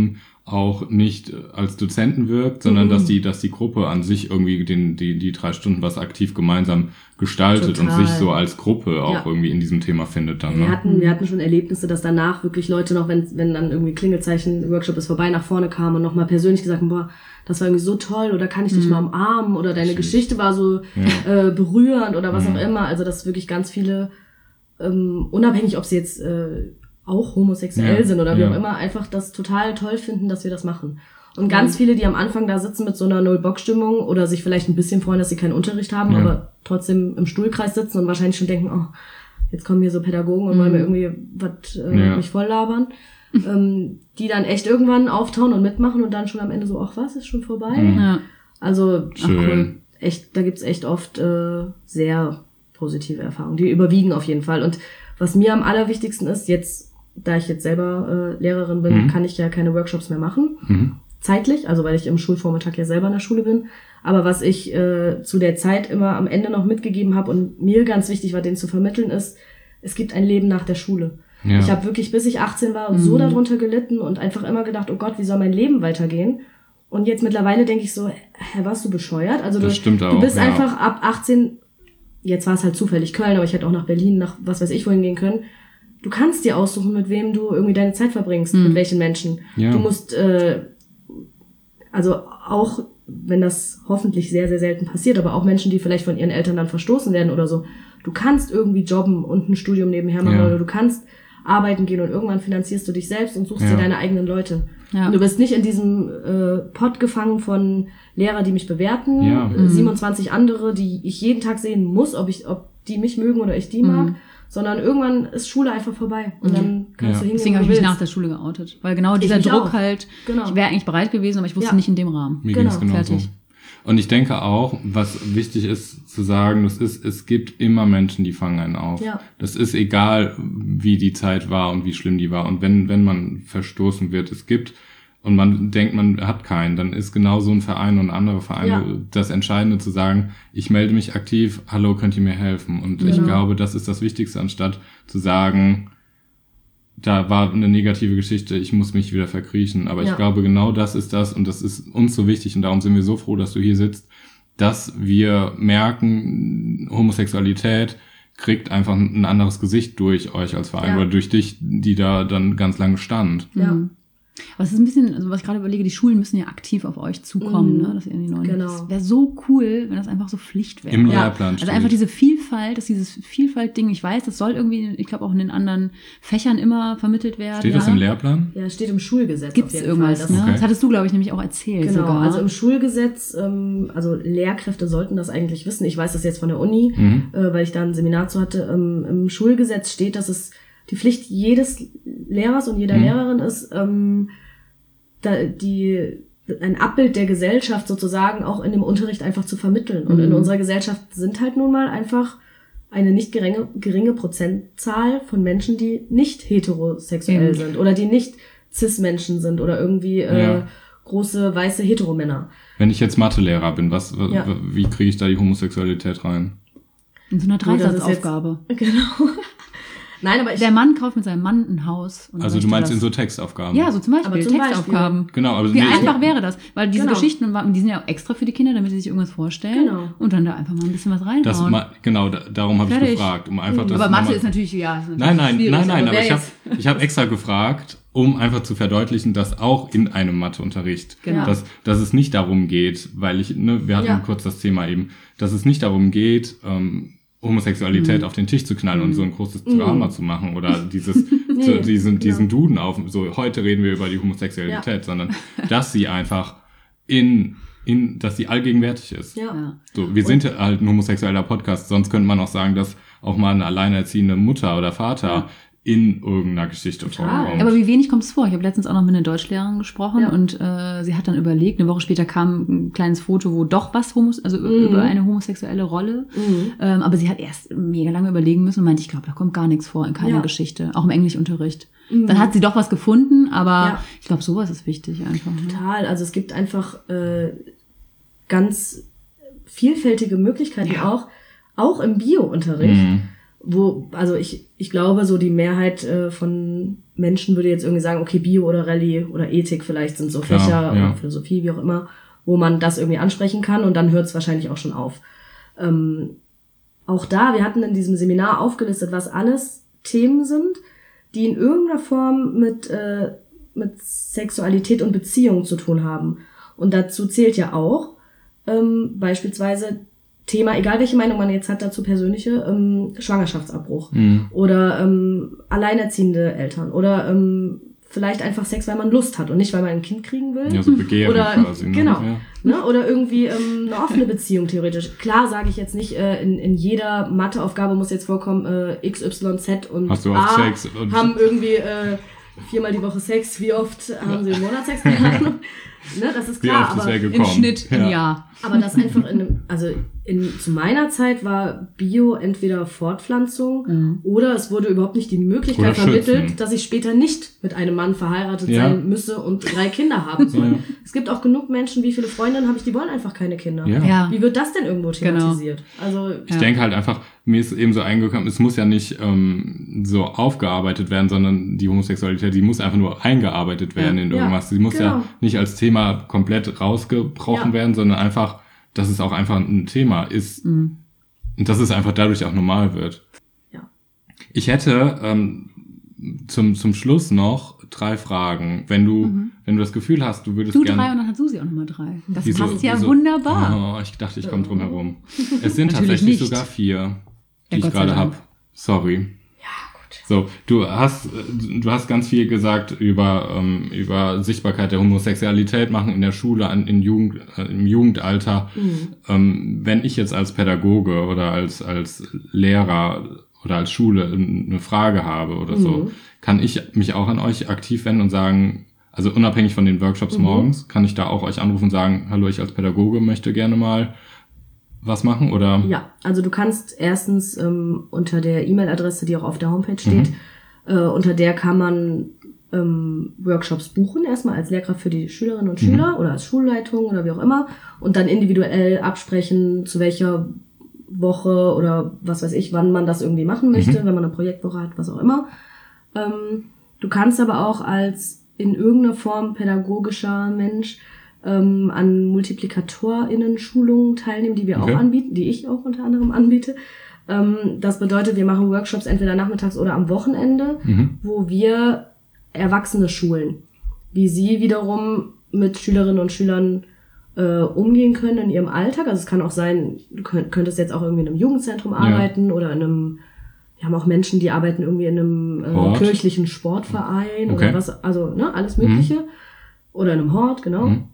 auch nicht als Dozenten wirkt, sondern Mhm. dass die, dass die Gruppe an sich irgendwie den, die, die drei Stunden was aktiv gemeinsam gestaltet Total. und sich so als Gruppe auch Ja. irgendwie in diesem Thema findet dann. Wir Ne? hatten, wir hatten schon Erlebnisse, dass danach wirklich Leute noch, wenn, wenn dann irgendwie Klingelzeichen-Workshop ist vorbei, nach vorne kamen und nochmal persönlich gesagt haben, boah, das war irgendwie so toll oder kann ich dich mal umarmen oder deine Süß. Geschichte war so äh, berührend oder was auch immer. Also dass wirklich ganz viele, ähm, unabhängig ob sie jetzt äh, auch homosexuell Ja, sind oder wie ja. auch immer, einfach das total toll finden, dass wir das machen. Und ganz viele, die am Anfang da sitzen mit so einer Null-Bock-Stimmung oder sich vielleicht ein bisschen freuen, dass sie keinen Unterricht haben, Ja. aber trotzdem im Stuhlkreis sitzen und wahrscheinlich schon denken, oh, jetzt kommen hier so Pädagogen und wollen mir irgendwie was äh, Ja. mich voll labern. ähm, die dann echt irgendwann auftauen und mitmachen und dann schon am Ende so, ach was, ist schon vorbei? Mhm. Ja. Also ach, Schön. cool. Echt, da gibt's echt oft äh, sehr positive Erfahrungen. Die überwiegen auf jeden Fall. Und was mir am allerwichtigsten ist, jetzt, da ich jetzt selber äh, Lehrerin bin, Mhm. kann ich ja keine Workshops mehr machen. Mhm. Zeitlich, also weil ich im Schulvormittag ja selber in der Schule bin. Aber was ich äh, zu der Zeit immer am Ende noch mitgegeben habe und mir ganz wichtig war, denen zu vermitteln, ist, es gibt ein Leben nach der Schule. Ja. Ich habe wirklich, bis ich achtzehn war, so darunter gelitten und einfach immer gedacht, oh Gott, wie soll mein Leben weitergehen? Und jetzt mittlerweile denke ich so, hä, warst du bescheuert? Also du, Das stimmt du auch, bist ja. einfach ab achtzehn, jetzt war es halt zufällig Köln, aber ich hätte auch nach Berlin, nach was weiß ich wohin gehen können. Du kannst dir aussuchen, mit wem du irgendwie deine Zeit verbringst, mit welchen Menschen. Ja. Du musst, äh, also auch, wenn das hoffentlich sehr, sehr selten passiert, aber auch Menschen, die vielleicht von ihren Eltern dann verstoßen werden oder so, du kannst irgendwie jobben und ein Studium nebenher machen Ja. oder du kannst arbeiten gehen und irgendwann finanzierst du dich selbst und suchst Ja. dir deine eigenen Leute. Ja. Und du bist nicht in diesem äh, Pott gefangen von Lehrer, die mich bewerten, Ja. äh, siebenundzwanzig andere, die ich jeden Tag sehen muss, ob ich, ob die mich mögen oder ich die mag, sondern irgendwann ist Schule einfach vorbei und dann kannst Ja. du hingehen, Deswegen wo habe ich du mich willst. nach der Schule geoutet. Weil genau dieser mich Druck auch. halt, Genau. ich wäre eigentlich bereit gewesen, aber ich wusste Ja. nicht in dem Rahmen. Mir Genau, ging's genauso. fertig. Und ich denke auch, was wichtig ist zu sagen, das ist, es gibt immer Menschen, die fangen einen auf. Ja. Das ist egal, wie die Zeit war und wie schlimm die war. Und wenn, wenn man verstoßen wird, es gibt, und man denkt, man hat keinen, dann ist genau so ein Verein und andere Vereine Ja. das Entscheidende zu sagen, ich melde mich aktiv, hallo, könnt ihr mir helfen? Und ich Genau. glaube, das ist das Wichtigste, anstatt zu sagen, da war eine negative Geschichte, ich muss mich wieder verkriechen. Aber Ja. ich glaube, genau das ist das und das ist uns so wichtig und darum sind wir so froh, dass du hier sitzt, dass wir merken, Homosexualität kriegt einfach ein anderes Gesicht durch euch als Verein Ja. oder durch dich, die da dann ganz lange stand. Ja. Mhm. Aber es ist ein bisschen, also was ich gerade überlege, die Schulen müssen ja aktiv auf euch zukommen, Mhm. ne, dass ihr in die neuen. Genau. Das wäre so cool, wenn das einfach so Pflicht wäre. Im Ja. Lehrplan Also steht. einfach diese Vielfalt, dass dieses Vielfalt-Ding, ich weiß, das soll irgendwie, ich glaube auch in den anderen Fächern immer vermittelt werden. Steht ja. das im Lehrplan? Ja, steht im Schulgesetz Gibt's auf jeden irgendwas, Fall. Das, ne? Okay. Das hattest du, glaube ich, nämlich auch erzählt Genau, sogar. also im Schulgesetz, ähm, also Lehrkräfte sollten das eigentlich wissen. Ich weiß das jetzt von der Uni, Mhm. äh, weil ich da ein Seminar zu hatte. Ähm, Im Schulgesetz steht, dass es die Pflicht jedes Lehrers und jeder Mhm. Lehrerin ist, ähm, da, die ein Abbild der Gesellschaft sozusagen auch in dem Unterricht einfach zu vermitteln. Und in unserer Gesellschaft sind halt nun mal einfach eine nicht geringe, geringe Prozentzahl von Menschen, die nicht heterosexuell Eben. sind oder die nicht Cis-Menschen sind oder irgendwie äh, Ja. große weiße Heteromänner. Wenn ich jetzt Mathelehrer bin, was, Ja. w- wie kriege ich da die Homosexualität rein? in so einer das ist jetzt- Dreisatzaufgabe. Genau. Nein, aber ich... Der Mann kauft mit seinem Mann ein Haus. Und Also du möchte meinst das. in so Textaufgaben? Ja, so zum Beispiel, Aber zum Textaufgaben. Genau, aber Wie nee, einfach wäre das? Weil diese Genau. Geschichten, die sind ja auch extra für die Kinder, damit sie sich irgendwas vorstellen. Genau. Und dann da einfach mal ein bisschen was reinhauen. das ma- genau, da, darum habe ich Fertig. gefragt, um einfach das aber Mathe nochmal- ist natürlich, ja. Ist natürlich Nein, nein, schwierig, nein, nein, aber wer ich habe jetzt- ich hab extra gefragt, um einfach zu verdeutlichen, dass auch in einem Matheunterricht, Genau. dass, dass es nicht darum geht, weil ich, ne, wir hatten Ja. kurz das Thema eben, dass es nicht darum geht, ähm, Homosexualität Mhm. auf den Tisch zu knallen und so ein großes Drama zu machen oder dieses, Nee, so, diesen, genau. diesen Duden auf, so heute reden wir über die Homosexualität, sondern dass sie einfach in, in, dass sie allgegenwärtig ist. Ja. Ja. So, wir sind halt ein homosexueller Podcast, sonst könnte man auch sagen, dass auch mal eine alleinerziehende Mutter oder Vater in irgendeiner Geschichte Total. vorkommt. Aber wie wenig kommt es vor? Ich habe letztens auch noch mit einer Deutschlehrerin gesprochen Ja. und äh, sie hat dann überlegt, eine Woche später kam ein kleines Foto, wo doch was homos also über eine homosexuelle Rolle. Mhm. Ähm, aber sie hat erst mega lange überlegen müssen und meinte, ich glaube, da kommt gar nichts vor in keiner Ja. Geschichte, auch im Englischunterricht. Dann hat sie doch was gefunden, aber Ja. ich glaube, sowas ist wichtig einfach. Ne? Total. Also es gibt einfach äh, ganz vielfältige Möglichkeiten Ja. auch, auch im Bio-Unterricht, Mhm. wo, also ich, ich glaube, so die Mehrheit äh, von Menschen würde jetzt irgendwie sagen, okay, Bio oder Rallye oder Ethik vielleicht sind so Klar, Fächer ja. oder Philosophie, wie auch immer, wo man das irgendwie ansprechen kann und dann hört es wahrscheinlich auch schon auf. Ähm, auch da, wir hatten in diesem Seminar aufgelistet, was alles Themen sind, die in irgendeiner Form mit, äh, mit Sexualität und Beziehung zu tun haben. Und dazu zählt ja auch ähm, beispielsweise Thema, egal welche Meinung man jetzt hat dazu persönliche, ähm, Schwangerschaftsabbruch Mhm. oder ähm, alleinerziehende Eltern oder ähm, vielleicht einfach Sex, weil man Lust hat und nicht, weil man ein Kind kriegen will. Ja, so Begehren oder, quasi. Ne? Genau. Ja. Ne? Oder irgendwie ähm, eine offene Beziehung theoretisch. Klar sage ich jetzt nicht, äh, in, in jeder Matheaufgabe muss jetzt vorkommen, äh, X, Y, Z und Hast du A oft Sex? Und haben irgendwie äh, viermal die Woche Sex. Wie oft haben sie im Monat Sex? Keine Ahnung. Ne? Das ist Wie klar, oft ist aber, wer Im gekommen? Schnitt im Ja. Jahr. aber das einfach in einem, also in, zu meiner Zeit war Bio entweder Fortpflanzung Mhm. oder es wurde überhaupt nicht die Möglichkeit Oder vermittelt, Schützen. dass ich später nicht mit einem Mann verheiratet Ja. sein müsse und drei Kinder haben soll. Ja. Es gibt auch genug Menschen, wie viele Freundinnen habe ich, die wollen einfach keine Kinder. Ja. Ja. Wie wird das denn irgendwo Genau. thematisiert? Also Ich Ja. denke halt einfach, mir ist eben so eingekommen, es muss ja nicht ähm, so aufgearbeitet werden, sondern die Homosexualität, die muss einfach nur eingearbeitet werden Ja. in Ja, irgendwas. Die muss genau. ja nicht als Thema komplett rausgebrochen Ja. werden, sondern einfach, dass es auch einfach ein Thema ist Mhm. und dass es einfach dadurch auch normal wird. Ja. Ich hätte ähm, zum zum Schluss noch drei Fragen. Wenn du wenn du das Gefühl hast, du würdest Du gerne drei und dann hat Susi auch nochmal drei. Das Wieso- passt ja wieso- wunderbar. Oh, ich dachte, ich komme drum herum. Es sind Natürlich tatsächlich nicht. sogar vier, die Ja, ich Gott sei gerade Dank. habe. Sorry. Ja, gut. So, du hast äh, du hast ganz viel gesagt über ähm, über Sichtbarkeit der Homosexualität machen in der Schule, an, in Jugend, äh, im Jugendalter. Mhm. Ähm, wenn ich jetzt als Pädagoge oder als als Lehrer oder als Schule eine Frage habe oder so, Mhm. kann ich mich auch an euch aktiv wenden und sagen, also unabhängig von den Workshops Mhm. morgens, kann ich da auch euch anrufen und sagen, hallo, ich als Pädagoge möchte gerne mal was machen oder? Ja, also du kannst erstens ähm, unter der E-Mail-Adresse, die auch auf der Homepage steht, äh, unter der kann man ähm, Workshops buchen, erstmal als Lehrkraft für die Schülerinnen und Schüler oder als Schulleitung oder wie auch immer und dann individuell absprechen, zu welcher Woche oder was weiß ich, wann man das irgendwie machen möchte, wenn man eine Projektwoche hat, was auch immer. Ähm, du kannst aber auch als in irgendeiner Form pädagogischer Mensch ähm, an MultiplikatorInnen-Schulungen teilnehmen, die wir Okay. auch anbieten, die ich auch unter anderem anbiete. Ähm, das bedeutet, wir machen Workshops entweder nachmittags oder am Wochenende, Mhm. wo wir Erwachsene schulen, wie sie wiederum mit Schülerinnen und Schülern äh, umgehen können in ihrem Alltag. Also es kann auch sein, du könnt, könntest jetzt auch irgendwie in einem Jugendzentrum arbeiten oder in einem, wir haben auch Menschen, die arbeiten irgendwie in einem äh, Hort. kirchlichen Sportverein Okay. oder was, also ne, alles Mögliche. Oder in einem Hort, genau. Mhm.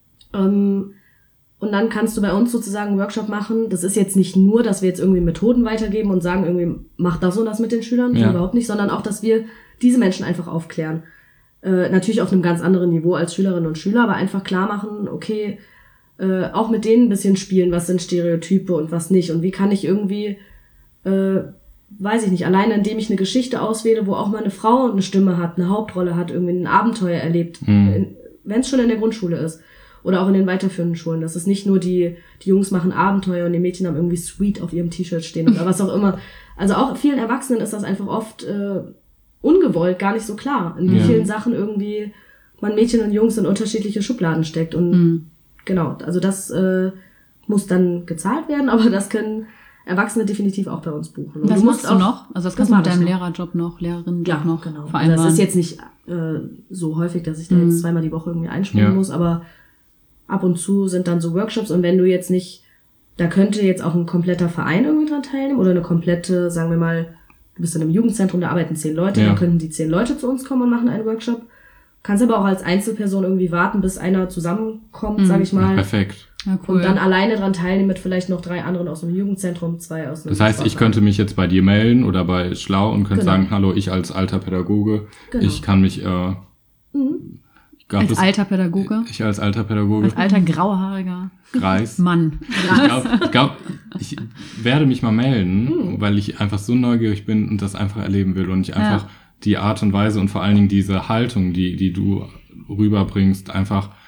Ähm, und dann kannst du bei uns sozusagen einen Workshop machen. Das ist jetzt nicht nur, dass wir jetzt irgendwie Methoden weitergeben und sagen, irgendwie mach das und das mit den Schülern, Ja. überhaupt nicht, sondern auch, dass wir diese Menschen einfach aufklären. Äh, natürlich auf einem ganz anderen Niveau als Schülerinnen und Schüler, aber einfach klar machen, okay, äh, auch mit denen ein bisschen spielen, was sind Stereotype und was nicht und wie kann ich irgendwie, äh, weiß ich nicht, alleine indem ich eine Geschichte auswähle, wo auch mal eine Frau eine Stimme hat, eine Hauptrolle hat, irgendwie ein Abenteuer erlebt, Mhm. wenn es schon in der Grundschule ist oder auch in den weiterführenden Schulen. Das ist nicht nur die, die Jungs machen Abenteuer und die Mädchen haben irgendwie Sweet auf ihrem T-Shirt stehen oder was auch immer. Also auch vielen Erwachsenen ist das einfach oft äh, ungewollt, gar nicht so klar, in wie Ja. vielen Sachen irgendwie man Mädchen und Jungs in unterschiedliche Schubladen steckt. Und Mhm. genau, also das äh, muss dann gezahlt werden, aber das können Erwachsene definitiv auch bei uns buchen. Und Das du musst machst du auch- noch? Also das das kannst du mach mit ich deinem noch. Lehrerjob noch, Lehrerinnenjob Ja, noch genau. vereinbaren. Das ist jetzt nicht äh, so häufig, dass ich da jetzt zweimal die Woche irgendwie einspringen Ja. muss, aber ab und zu sind dann so Workshops und wenn du jetzt nicht, da könnte jetzt auch ein kompletter Verein irgendwie dran teilnehmen oder eine komplette, sagen wir mal, du bist in einem Jugendzentrum, da arbeiten zehn Leute, Ja. dann könnten die zehn Leute zu uns kommen und machen einen Workshop. Kannst aber auch als Einzelperson irgendwie warten, bis einer zusammenkommt, sag ich mal. Perfekt. Ja, cool. Und dann alleine dran teilnehmen mit vielleicht noch drei anderen aus dem Jugendzentrum, zwei aus dem Das heißt, ich Sportverein. könnte mich jetzt bei dir melden oder bei Schlau und könnte Genau. sagen, hallo, ich als alter Pädagoge, Genau. ich kann mich, äh, Mhm. ich glaub, als das- alter Pädagoge, ich als alter Pädagoge, als alter grauhaariger Greis. Mann. Ich glaube, ich, glaub, ich werde mich mal melden, Mhm. weil ich einfach so neugierig bin und das einfach erleben will und ich einfach Ja. die Art und Weise und vor allen Dingen diese Haltung, die, die du rüberbringst, einfach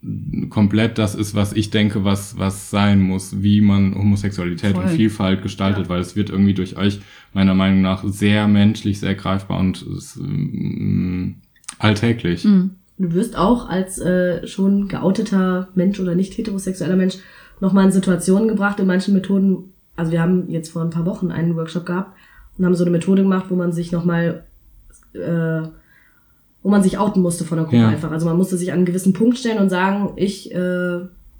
komplett das ist, was ich denke, was was sein muss, wie man Homosexualität Voll. und Vielfalt gestaltet, Ja. weil es wird irgendwie durch euch meiner Meinung nach sehr menschlich, sehr greifbar und ist, ähm, alltäglich. Mhm. Du wirst auch als äh, schon geouteter Mensch oder nicht heterosexueller Mensch nochmal in Situationen gebracht, in manchen Methoden, also wir haben jetzt vor ein paar Wochen einen Workshop gehabt und haben so eine Methode gemacht, wo man sich nochmal, äh, wo man sich outen musste von der Gruppe Ja. einfach. Also man musste sich an einen gewissen Punkt stellen und sagen, ich, äh,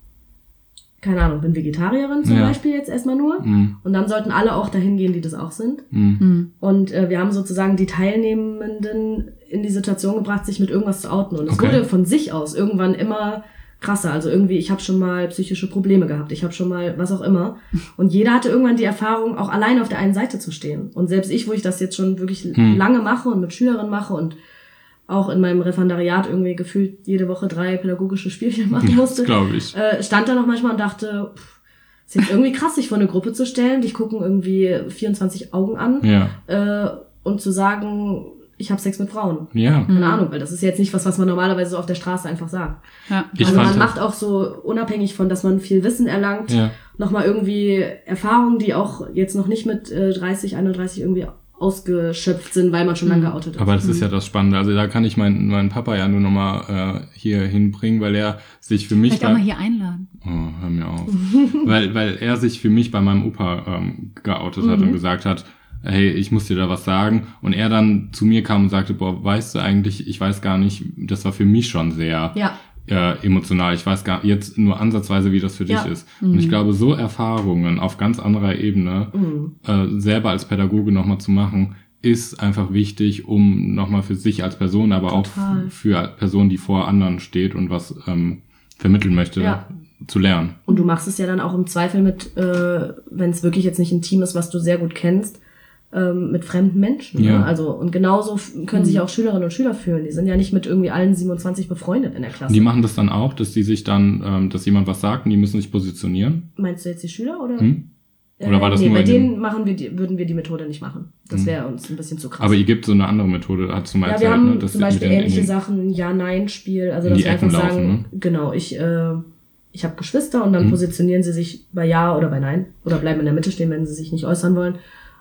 keine Ahnung, bin Vegetarierin zum Ja. Beispiel jetzt erstmal nur. Mhm. Und dann sollten alle auch dahin gehen, die das auch sind. Mhm. Mhm. Und äh, wir haben sozusagen die Teilnehmenden in die Situation gebracht, sich mit irgendwas zu outen. Und es Okay. wurde von sich aus irgendwann immer krasser. Also irgendwie, ich habe schon mal psychische Probleme gehabt, ich habe schon mal was auch immer. Und jeder hatte irgendwann die Erfahrung, auch allein auf der einen Seite zu stehen. Und selbst ich, wo ich das jetzt schon wirklich Hm. lange mache und mit Schülerinnen mache und auch in meinem Referendariat irgendwie gefühlt jede Woche drei pädagogische Spielchen machen musste, Das glaube ich. äh, stand da noch manchmal und dachte, pff, ist jetzt irgendwie krass, sich vor eine Gruppe zu stellen, dich gucken irgendwie vierundzwanzig Augen an Ja. äh, und zu sagen, ich habe Sex mit Frauen. Ja. Keine Ahnung, weil das ist jetzt nicht was, was man normalerweise so auf der Straße einfach sagt. Ja. Ich also fand man das- macht auch so, unabhängig von, dass man viel Wissen erlangt, Ja. nochmal irgendwie Erfahrungen, die auch jetzt noch nicht mit äh, dreißig, einunddreißig irgendwie ausgeschöpft sind, weil man schon lange geoutet ist. Aber das ist ja das Spannende. Also da kann ich meinen meinen Papa ja nur nochmal äh, hier hinbringen, weil er sich für mich... Vielleicht auch mal hier einladen. Oh, hör mir auf. weil, weil er sich für mich bei meinem Opa ähm, geoutet hat Mhm. und gesagt hat, hey, ich muss dir da was sagen. Und er dann zu mir kam und sagte, boah, weißt du eigentlich, ich weiß gar nicht, das war für mich schon sehr Ja. äh, emotional. Ich weiß gar jetzt nur ansatzweise, wie das für Ja. dich ist. Und ich glaube, so Erfahrungen auf ganz anderer Ebene Mhm. äh, selber als Pädagoge nochmal zu machen, ist einfach wichtig, um nochmal für sich als Person, aber Total. auch für Personen, die vor anderen steht und was ähm, vermitteln möchte, Ja. zu lernen. Und du machst es ja dann auch im Zweifel mit, äh, wenn es wirklich jetzt nicht ein Team ist, was du sehr gut kennst, ähm, mit fremden Menschen. Ja. Ne? Also, und genauso f- können sich auch Schülerinnen und Schüler fühlen. Die sind ja nicht mit irgendwie allen siebenundzwanzig befreundet in der Klasse. Die machen das dann auch, dass die sich dann, ähm, dass jemand was sagt und die müssen sich positionieren. Meinst du jetzt die Schüler oder? Hm? Oder war das nee, nur bei in dem- denen machen wir die, würden wir die Methode nicht machen. Das wäre uns ein bisschen zu krass. Aber ihr gibt so eine andere Methode, hat zum ja, Beispiel, wir haben ne, dass zum mit Beispiel den- in ähnliche den- Sachen, Ja-Nein-Spiel, also in dass die wir einfach Ecken laufen, sagen, genau, ich, äh, ich habe Geschwister und dann Mhm. positionieren sie sich bei Ja oder bei Nein oder bleiben in der Mitte stehen, wenn sie sich nicht äußern wollen.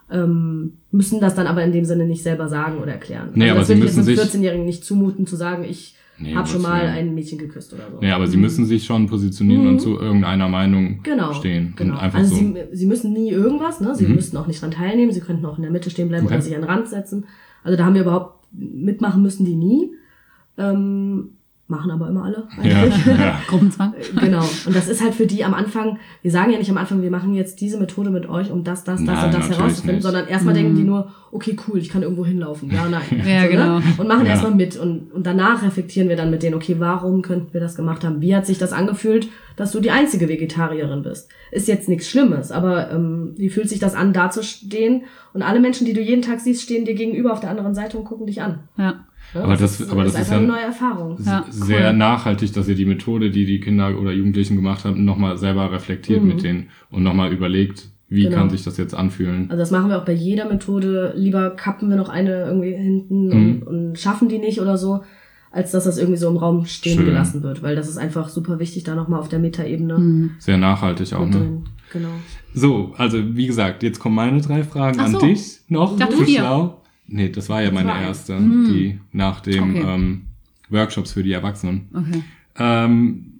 Ähm, müssen das dann aber in dem Sinne nicht selber sagen oder erklären. Nee, also aber das sie würde ich müssen jetzt einem sich- vierzehnjährigen nicht zumuten, zu sagen, ich Nee, habe schon was mal für- ein Mädchen geküsst oder so. Nee, aber sie müssen sich schon positionieren Mhm. und zu irgendeiner Meinung Genau, stehen. genau. Und einfach Also so. sie, sie müssen nie irgendwas, ne? Sie Mhm. müssten auch nicht dran teilnehmen, sie könnten auch in der Mitte stehen bleiben Okay. oder sich an den Rand setzen. Also da haben wir überhaupt, mitmachen müssen die nie. Ähm, machen aber immer alle. ja, eigentlich. ja. Gruppenzwang. Genau. Und das ist halt für die am Anfang, wir sagen ja nicht am Anfang, wir machen jetzt diese Methode mit euch, um das, das, das Nein, und das natürlich herauszufinden, nicht. sondern erstmal denken die nur, okay, cool, ich kann irgendwo hinlaufen. Ja, nein. Ja, genau. Ne? Und machen Ja. erstmal mit. Und, und danach reflektieren wir dann mit denen, okay, warum könnten wir das gemacht haben? Wie hat sich das angefühlt, dass du die einzige Vegetarierin bist? Ist jetzt nichts Schlimmes, aber ähm, wie fühlt sich das an, da zu stehen? Und alle Menschen, die du jeden Tag siehst, stehen dir gegenüber auf der anderen Seite und gucken dich an. Ja. Ne? Aber das- aber das ist einfach ja- eine neue Erfahrung. Ja, sehr cool. nachhaltig, dass ihr die Methode, die die Kinder oder Jugendlichen gemacht haben, nochmal selber reflektiert Mhm. mit denen und nochmal überlegt, wie Genau. kann sich das jetzt anfühlen. Also das machen wir auch bei jeder Methode. Lieber kappen wir noch eine irgendwie hinten Mhm. und, und schaffen die nicht oder so, als dass das irgendwie so im Raum stehen Schön. gelassen wird. Weil das ist einfach super wichtig, da nochmal auf der Metaebene Mhm. Sehr nachhaltig auch, mit ne? drin. Genau. So, also wie gesagt, jetzt kommen meine drei Fragen Ach an so. dich noch. Ich dachte für vier. Schlau. Nee, das war ja meine Zwei. erste, Mhm. die nach dem Okay. ähm, Workshops für die Erwachsenen. Okay. Ähm,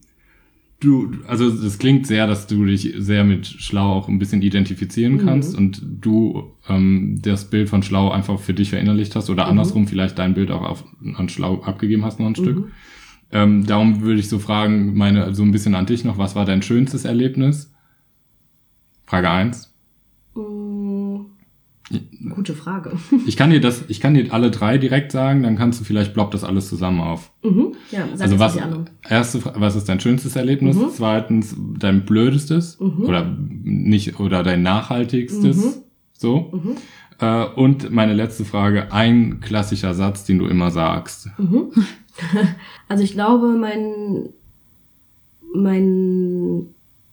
du, also das klingt sehr, dass du dich sehr mit Schlau auch ein bisschen identifizieren Mhm. kannst und du ähm, das Bild von Schlau einfach für dich verinnerlicht hast oder Mhm. andersrum vielleicht dein Bild auch auf, an Schlau abgegeben hast noch ein Stück. Mhm. Ähm, darum würde ich so fragen, meine so ein bisschen an dich noch, was war dein schönstes Erlebnis? Frage eins. Mm, gute Frage. Ich kann dir das, ich kann dir alle drei direkt sagen, dann kannst du vielleicht ploppt das alles zusammen auf. Mhm. Ja, sag Also jetzt was, die anderen. erste, Fra- was ist dein schönstes Erlebnis? Mhm. Zweitens, dein blödestes Mhm. oder nicht, oder dein nachhaltigstes, Mhm. so. Mhm. Äh, und meine letzte Frage, ein klassischer Satz, den du immer sagst. Mhm. Also ich glaube, mein mein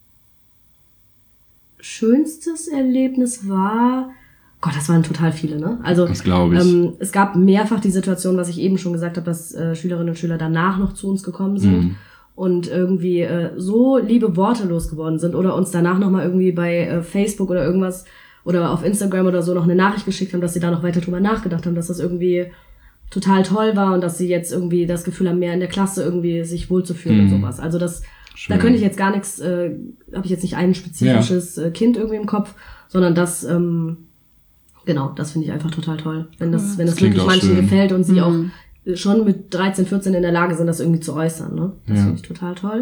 schönstes Erlebnis war, Gott, das waren total viele, ne? Also Das glaube ich. ähm, es gab mehrfach die Situation, was ich eben schon gesagt habe, dass äh, Schülerinnen und Schüler danach noch zu uns gekommen sind Mhm. und irgendwie äh, so liebe Worte losgeworden sind oder uns danach nochmal irgendwie bei äh, Facebook oder irgendwas oder auf Instagram oder so noch eine Nachricht geschickt haben, dass sie da noch weiter drüber nachgedacht haben, dass das irgendwie total toll war und dass sie jetzt irgendwie das Gefühl haben, mehr in der Klasse irgendwie sich wohlzufühlen Mhm. und sowas. Also das, Schön. da könnte ich jetzt gar nichts, äh, habe ich jetzt nicht ein spezifisches äh, Kind irgendwie im Kopf, sondern das, ähm, genau, das finde ich einfach total toll. Wenn das, wenn das, Das klingt wirklich auch manchen schön. gefällt und sie Mhm. auch schon mit dreizehn, vierzehn in der Lage sind, das irgendwie zu äußern, ne? Das Ja. finde ich total toll.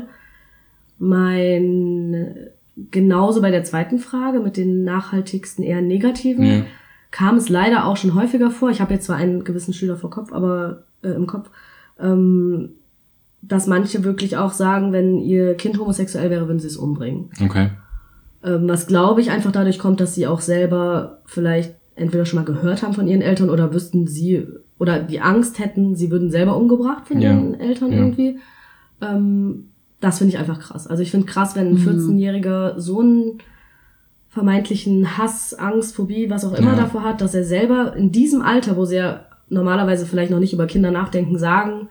Mein, genauso bei der zweiten Frage mit den nachhaltigsten eher negativen, Ja. kam es leider auch schon häufiger vor. Ich habe jetzt zwar einen gewissen Schüler vor Kopf, aber äh, im Kopf, ähm, dass manche wirklich auch sagen, wenn ihr Kind homosexuell wäre, würden sie es umbringen. Okay. Ähm, was glaube ich einfach dadurch kommt, dass sie auch selber vielleicht entweder schon mal gehört haben von ihren Eltern oder wüssten sie oder die Angst hätten, sie würden selber umgebracht von Ja. ihren Eltern Ja. irgendwie. Ähm, das finde ich einfach krass. Also ich finde krass, wenn ein Mhm. vierzehnjähriger so einen vermeintlichen Hass, Angst, Phobie, was auch immer Ja. davor hat, dass er selber in diesem Alter, wo sie ja normalerweise vielleicht noch nicht über Kinder nachdenken, sagen,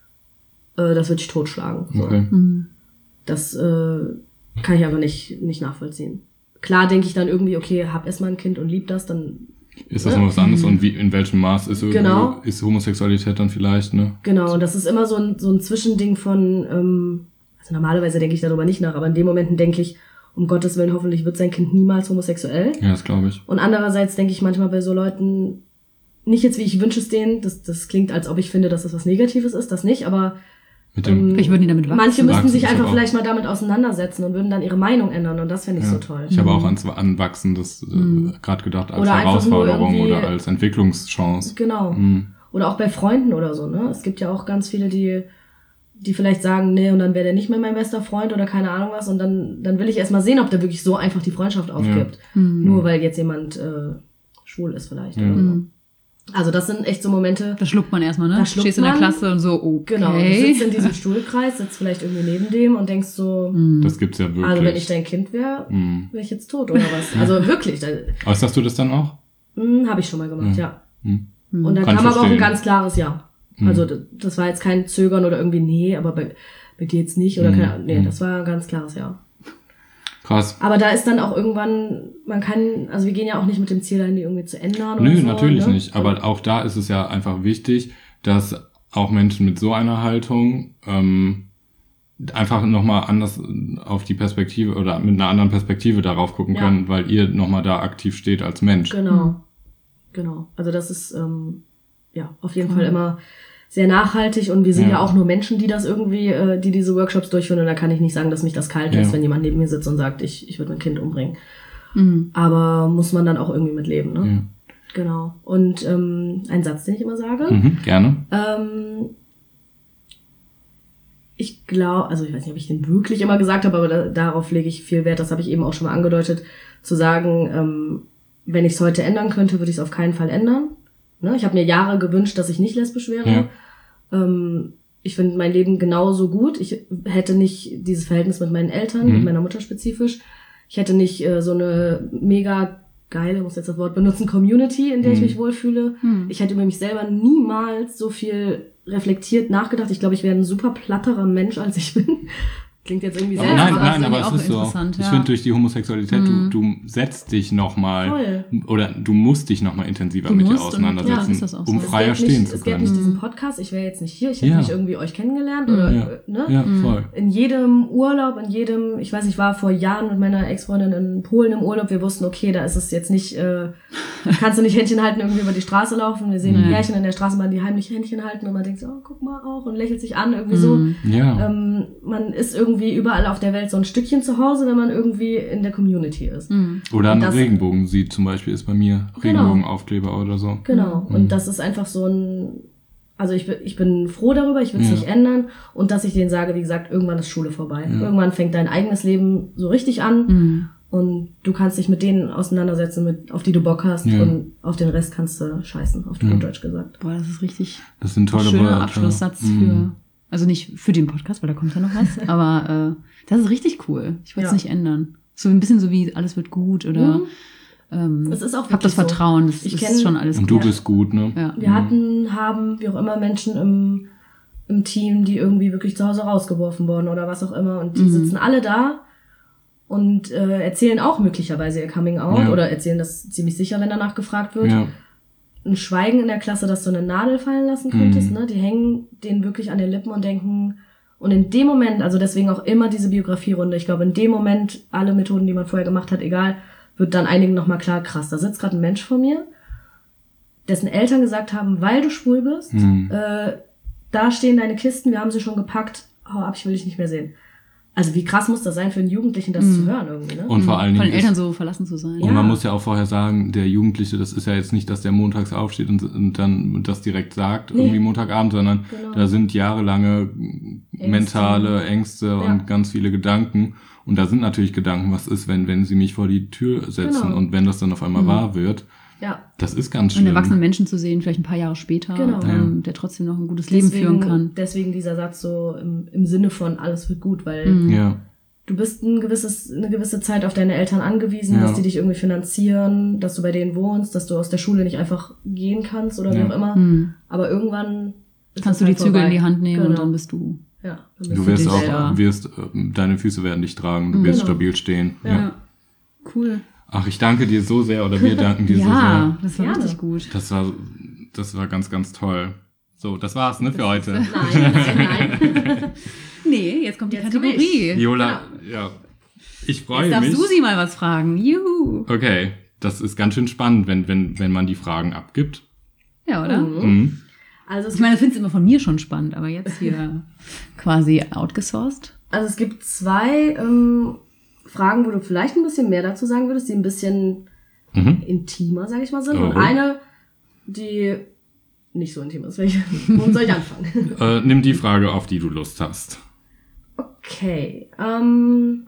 äh, das wird dich totschlagen. So. Okay. Mhm. Das äh, kann ich aber nicht, nicht nachvollziehen. Klar denke ich dann irgendwie, okay, hab erstmal ein Kind und lieb das, dann Ist das noch was anderes und wie, in welchem Maß ist, Genau. ist Homosexualität dann vielleicht, ne? genau, und das ist immer so ein, so ein Zwischending von, ähm, also normalerweise denke ich darüber nicht nach, aber in den Momenten denke ich, um Gottes Willen, hoffentlich wird sein Kind niemals homosexuell. Ja, das glaube ich. Und andererseits denke ich manchmal bei so Leuten, nicht jetzt wie ich wünsche es denen, das, das klingt, als ob ich finde, dass das was Negatives ist, das nicht, aber Mit dem, ähm, Vielleicht würden die damit wachsen. manche müssten Wachsen sich ist einfach aber auch- vielleicht mal damit auseinandersetzen und würden dann ihre Meinung ändern und das finde ich ja. so toll. Ich habe auch ans Anwachsen das äh, Mhm. gerade gedacht als Oder einfach nur Herausforderung irgendwie- oder als Entwicklungschance. Genau. Mhm. Oder auch bei Freunden oder so, ne? Es gibt ja auch ganz viele, die, die vielleicht sagen, nee, und dann wäre der nicht mehr mein bester Freund oder keine Ahnung was. Und dann, dann will ich erst mal sehen, ob der wirklich so einfach die Freundschaft aufgibt. Mhm. Nur weil jetzt jemand äh, schwul ist vielleicht. Ja. Oder so. Mhm. Also das sind echt so Momente. Da schluckt man erstmal, ne? Da schluckt Stehst in der man. Klasse und so, okay. Genau, du sitzt in diesem Stuhlkreis, sitzt vielleicht irgendwie neben dem und denkst so, Mhm. Das gibt's ja wirklich. also wenn ich dein Kind wäre, Mhm. wäre ich jetzt tot oder was? Also wirklich, da, Äußerst du das dann auch? hm, habe ich schon mal gemacht, ja. Mhm. Und dann Kann kam ich aber auch ein verstehen. ganz klares Ja. Mhm. Also d- das war jetzt kein Zögern oder irgendwie, nee, aber bei, bei dir jetzt nicht oder Mhm. keine Ahnung. Nee, Mhm. das war ein ganz klares Ja. Krass. Aber da ist dann auch irgendwann, man kann, also wir gehen ja auch nicht mit dem Ziel dahin, die irgendwie zu ändern oder Nö, so. natürlich ne? nicht. Aber auch da ist es ja einfach wichtig, dass auch Menschen mit so einer Haltung ähm, einfach nochmal anders auf die Perspektive oder mit einer anderen Perspektive darauf gucken Ja. können, weil ihr nochmal da aktiv steht als Mensch. Genau. Mhm. Genau. Also das ist, ähm, ja, auf jeden Fall immer sehr nachhaltig und wir sind ja. Ja. auch nur Menschen, die das irgendwie, äh, die diese Workshops durchführen und da kann ich nicht sagen, dass mich das kalt lässt, Ja. wenn jemand neben mir sitzt und sagt, ich, ich würde mein Kind umbringen. Mhm. Aber muss man dann auch irgendwie mit leben, ne? Ja. Genau. Und ähm, ein Satz, den ich immer sage. Mhm, gerne. Ähm, ich glaube, also ich weiß nicht, ob ich den wirklich immer gesagt habe, aber da, darauf lege ich viel Wert, das habe ich eben auch schon mal angedeutet, zu sagen, ähm, wenn ich es heute ändern könnte, würde ich es auf keinen Fall ändern. Ne? Ich habe mir Jahre gewünscht, dass ich nicht lesbisch wäre. Ja. Ähm, ich finde mein Leben genauso gut. Ich hätte nicht dieses Verhältnis mit meinen Eltern, Mhm. mit meiner Mutter spezifisch. Ich hätte nicht äh, so eine mega geile, muss jetzt das Wort benutzen, Community, in der ich Mhm. mich wohlfühle. Mhm. Ich hätte über mich selber niemals so viel reflektiert nachgedacht. Ich glaube, ich wäre ein super platterer Mensch, als ich bin. Klingt jetzt irgendwie Aber sehr nein, aber nein, das aber ist es auch ist so. interessant, Ich ja. finde, durch die Homosexualität, Mhm. du, du setzt dich nochmal, Voll. oder du musst dich nochmal intensiver Du mit dir musst und- auseinandersetzen, ja, ist das auch so. um Es freier Es gäbe stehen nicht, zu Es gäbe können. nicht diesen Mhm. Podcast, ich wäre jetzt nicht hier, ich hätte Ja. nicht irgendwie euch kennengelernt Mhm. oder, Ja. ne? Ja, Mhm. voll. In jedem Urlaub, in jedem, ich weiß, ich war vor Jahren mit meiner Ex-Freundin in Polen im Urlaub, wir wussten, okay, da ist es jetzt nicht, äh, kannst du nicht Händchen halten, irgendwie über die Straße laufen, wir sehen ein Mhm. Pärchen in der Straßenbahn, die heimlich Händchen halten und man denkt so, oh, guck mal auch und lächelt sich an, irgendwie so. Mhm. Ja. Ähm, man ist irgendwie überall auf der Welt so ein Stückchen zu Hause, wenn man irgendwie in der Community ist. Mhm. Oder ein das- Regenbogen sieht zum Beispiel, ist bei mir Genau. Regenbogenaufkleber oder so. Genau. Mhm. Und das ist einfach so ein, also ich bin, ich bin froh darüber, ich will es Ja. nicht ändern und dass ich denen sage, wie gesagt, irgendwann ist Schule vorbei. Ja. Irgendwann fängt dein eigenes Leben so richtig an Mhm. und du kannst dich mit denen auseinandersetzen, mit, auf die du Bock hast Ja. und auf den Rest kannst du scheißen, auf Ja. gut Deutsch gesagt. Boah, das ist richtig Das sind ein tolle schöner Wörter. Abschlusssatz Mhm. für, also nicht für den Podcast, weil da kommt ja noch was, aber äh, das ist richtig cool. Ich würde es Ja. nicht ändern. So ein bisschen so wie alles wird gut oder Mhm. ähm, Es ist auch hab das wirklich so. Vertrauen, das Ich ist kenn- schon alles Und du gut. bist gut, ne? Ja. Wir hatten, haben, wie auch immer, Menschen im, im Team, die irgendwie wirklich zu Hause rausgeworfen wurden oder was auch immer. Und die mhm. sitzen alle da und äh, erzählen auch möglicherweise ihr Coming-out ja. oder erzählen das ziemlich sicher, wenn danach gefragt wird. Ja. Ein Schweigen in der Klasse, dass du eine Nadel fallen lassen könntest. Mhm. Ne? Die hängen denen wirklich an den Lippen und denken... Und in dem Moment, also deswegen auch immer diese Biografierunde, ich glaube, in dem Moment, alle Methoden, die man vorher gemacht hat, egal, wird dann einigen nochmal klar, krass, da sitzt gerade ein Mensch vor mir, dessen Eltern gesagt haben, weil du schwul bist, hm. äh, da stehen deine Kisten, wir haben sie schon gepackt, hau ab, ich will dich nicht mehr sehen. Also wie krass muss das sein für einen Jugendlichen, das mhm. zu hören irgendwie, ne? Und vor allen Dingen von den Eltern so verlassen zu sein. Und ja. man muss ja auch vorher sagen, der Jugendliche, das ist ja jetzt nicht, dass der montags aufsteht und, und dann das direkt sagt, nee. irgendwie Montagabend, sondern genau. da sind jahrelange Ängste. mentale Ängste ja. und ganz viele Gedanken. Und da sind natürlich Gedanken, was ist, wenn wenn sie mich vor die Tür setzen genau. und wenn das dann auf einmal mhm. wahr wird. Ja. Das ist ganz schlimm. Einen erwachsenen Menschen zu sehen, vielleicht ein paar Jahre später, genau. ähm, ja. der trotzdem noch ein gutes deswegen, Leben führen kann. Deswegen dieser Satz so im, im Sinne von alles wird gut, weil mhm. ja. du bist ein gewisses, eine gewisse Zeit auf deine Eltern angewiesen, ja. dass die dich irgendwie finanzieren, dass du bei denen wohnst, dass du aus der Schule nicht einfach gehen kannst oder ja. wie auch immer. Mhm. Aber irgendwann ist kannst du halt die Zügel vorbei. in die Hand nehmen genau. und dann bist du... Ja, dann bist du wirst auch, ja. wirst, deine Füße werden dich tragen, du mhm. wirst genau. stabil stehen. Ja. ja. Cool. Ach, ich danke dir so sehr oder wir danken dir ja, so sehr. Ja, das war richtig gut. Das war, das war ganz, ganz toll. So, das war's, ne, für heute. Nein, nein, nein. Nee, jetzt kommt die jetzt Kategorie. Viola, ja. ja. Ich freue mich. Jetzt darf Susi mal was fragen. Juhu. Okay, das ist ganz schön spannend, wenn, wenn, wenn man die Fragen abgibt. Ja, oder? Mhm. Mhm. Also ich meine, das findest du immer von mir schon spannend, aber jetzt hier quasi outgesourced. Also es gibt zwei ähm, Fragen, wo du vielleicht ein bisschen mehr dazu sagen würdest, die ein bisschen mhm. intimer, sag ich mal, sind. Oh. Und eine, die nicht so intim ist. Welche? Wo soll ich anfangen? äh, nimm die Frage, auf die du Lust hast. Okay. Ähm,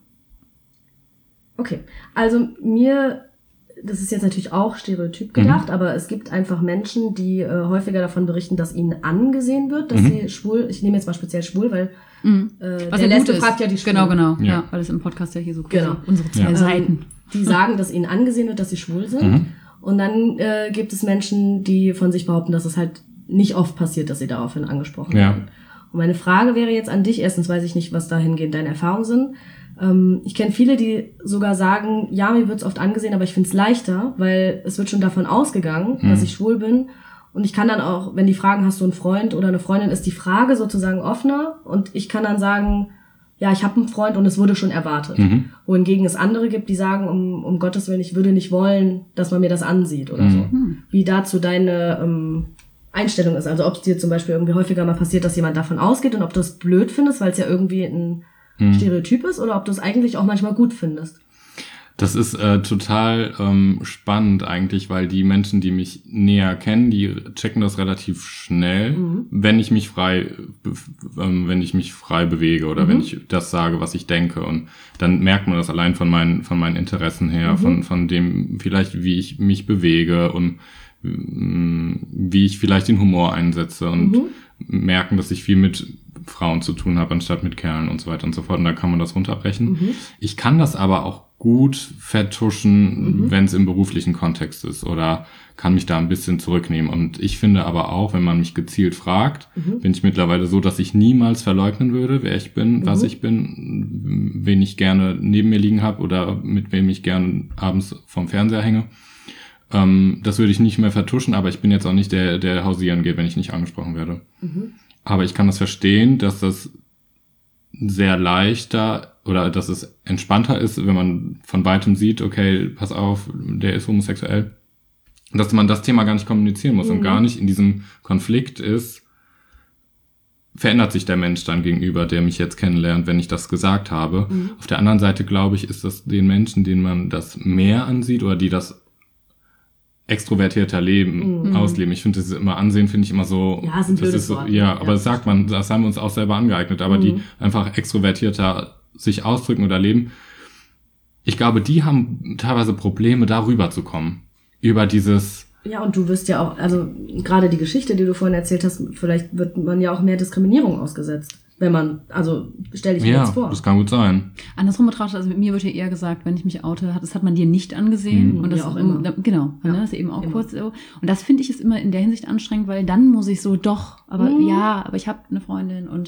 okay. Also mir, das ist jetzt natürlich auch stereotyp gedacht, mhm. aber es gibt einfach Menschen, die äh, häufiger davon berichten, dass ihnen angesehen wird, dass mhm. sie schwul, ich nehme jetzt mal speziell schwul, weil mhm. äh, Was der ja Letzte fragt ja die Schwulen. Genau, genau. Ja. Ja, weil es im Podcast ja hier so genau. unsere zwei ja. Seiten. Die sagen, dass ihnen angesehen wird, dass sie schwul sind. Mhm. Und dann äh, gibt es Menschen, die von sich behaupten, dass es halt nicht oft passiert, dass sie daraufhin angesprochen ja. werden. Und meine Frage wäre jetzt an dich, erstens weiß ich nicht, was dahingehend deine Erfahrungen sind. Ähm, ich kenne viele, die sogar sagen, ja, mir wird's oft angesehen, aber ich find's leichter, weil es wird schon davon ausgegangen, mhm. dass ich schwul bin. Und ich kann dann auch, wenn die fragen, hast du einen Freund oder eine Freundin, ist die Frage sozusagen offener. Und ich kann dann sagen, ja, ich habe einen Freund und es wurde schon erwartet. Mhm. Wohingegen es andere gibt, die sagen, um, um Gottes Willen, ich würde nicht wollen, dass man mir das ansieht oder mhm. so. Wie dazu deine ähm, Einstellung ist. Also ob es dir zum Beispiel irgendwie häufiger mal passiert, dass jemand davon ausgeht und ob du es blöd findest, weil es ja irgendwie ein mhm. Stereotyp ist, oder ob du es eigentlich auch manchmal gut findest. Das ist äh, total ähm, spannend eigentlich, weil die Menschen, die mich näher kennen, die checken das relativ schnell, mhm. wenn ich mich frei, ähm, wenn ich mich frei bewege oder mhm. wenn ich das sage, was ich denke, und dann merkt man das allein von meinen von meinen Interessen her, mhm. von von dem vielleicht, wie ich mich bewege und mh, wie ich vielleicht den Humor einsetze und mhm. merken, dass ich viel mit Frauen zu tun habe, anstatt mit Kerlen und so weiter und so fort. Und da kann man das runterbrechen. Mhm. Ich kann das aber auch gut vertuschen, mhm. wenn es im beruflichen Kontext ist, oder kann mich da ein bisschen zurücknehmen. Und ich finde aber auch, wenn man mich gezielt fragt, mhm. bin ich mittlerweile so, dass ich niemals verleugnen würde, wer ich bin, mhm. was ich bin, wen ich gerne neben mir liegen habe oder mit wem ich gerne abends vom Fernseher hänge. Ähm, das würde ich nicht mehr vertuschen, aber ich bin jetzt auch nicht der, der hausieren geht, wenn ich nicht angesprochen werde. Mhm. Aber ich kann das verstehen, dass das sehr leichter oder dass es entspannter ist, wenn man von weitem sieht, okay, pass auf, der ist homosexuell, dass man das Thema gar nicht kommunizieren muss mhm. und gar nicht in diesem Konflikt ist, verändert sich der Mensch dann gegenüber, der mich jetzt kennenlernt, wenn ich das gesagt habe. Mhm. Auf der anderen Seite, glaube ich, ist das den Menschen, denen man das mehr ansieht oder die das extrovertierter Leben, mhm. ausleben. Ich finde das immer ansehen, finde ich immer so, ja, sind das ist so, ja, ja, aber das sagt man, das haben wir uns auch selber angeeignet, aber mhm. die einfach extrovertierter sich ausdrücken oder leben. Ich glaube, die haben teilweise Probleme, darüber zu kommen. Über dieses... Ja, und du wirst ja auch, also gerade die Geschichte, die du vorhin erzählt hast, vielleicht wird man ja auch mehr Diskriminierung ausgesetzt. Wenn man, also stell dich mir Ja, jetzt vor. das kann gut sein. Andersrum betrachtet, also mit mir wird ja eher gesagt, wenn ich mich oute, hat, das hat man dir nicht angesehen. Mhm, und das ja, auch immer. Genau, Ja, ne, das ist eben auch immer. kurz so. Und das finde ich ist immer in der Hinsicht anstrengend, weil dann muss ich so, doch, aber Mhm. ja, aber ich habe eine Freundin und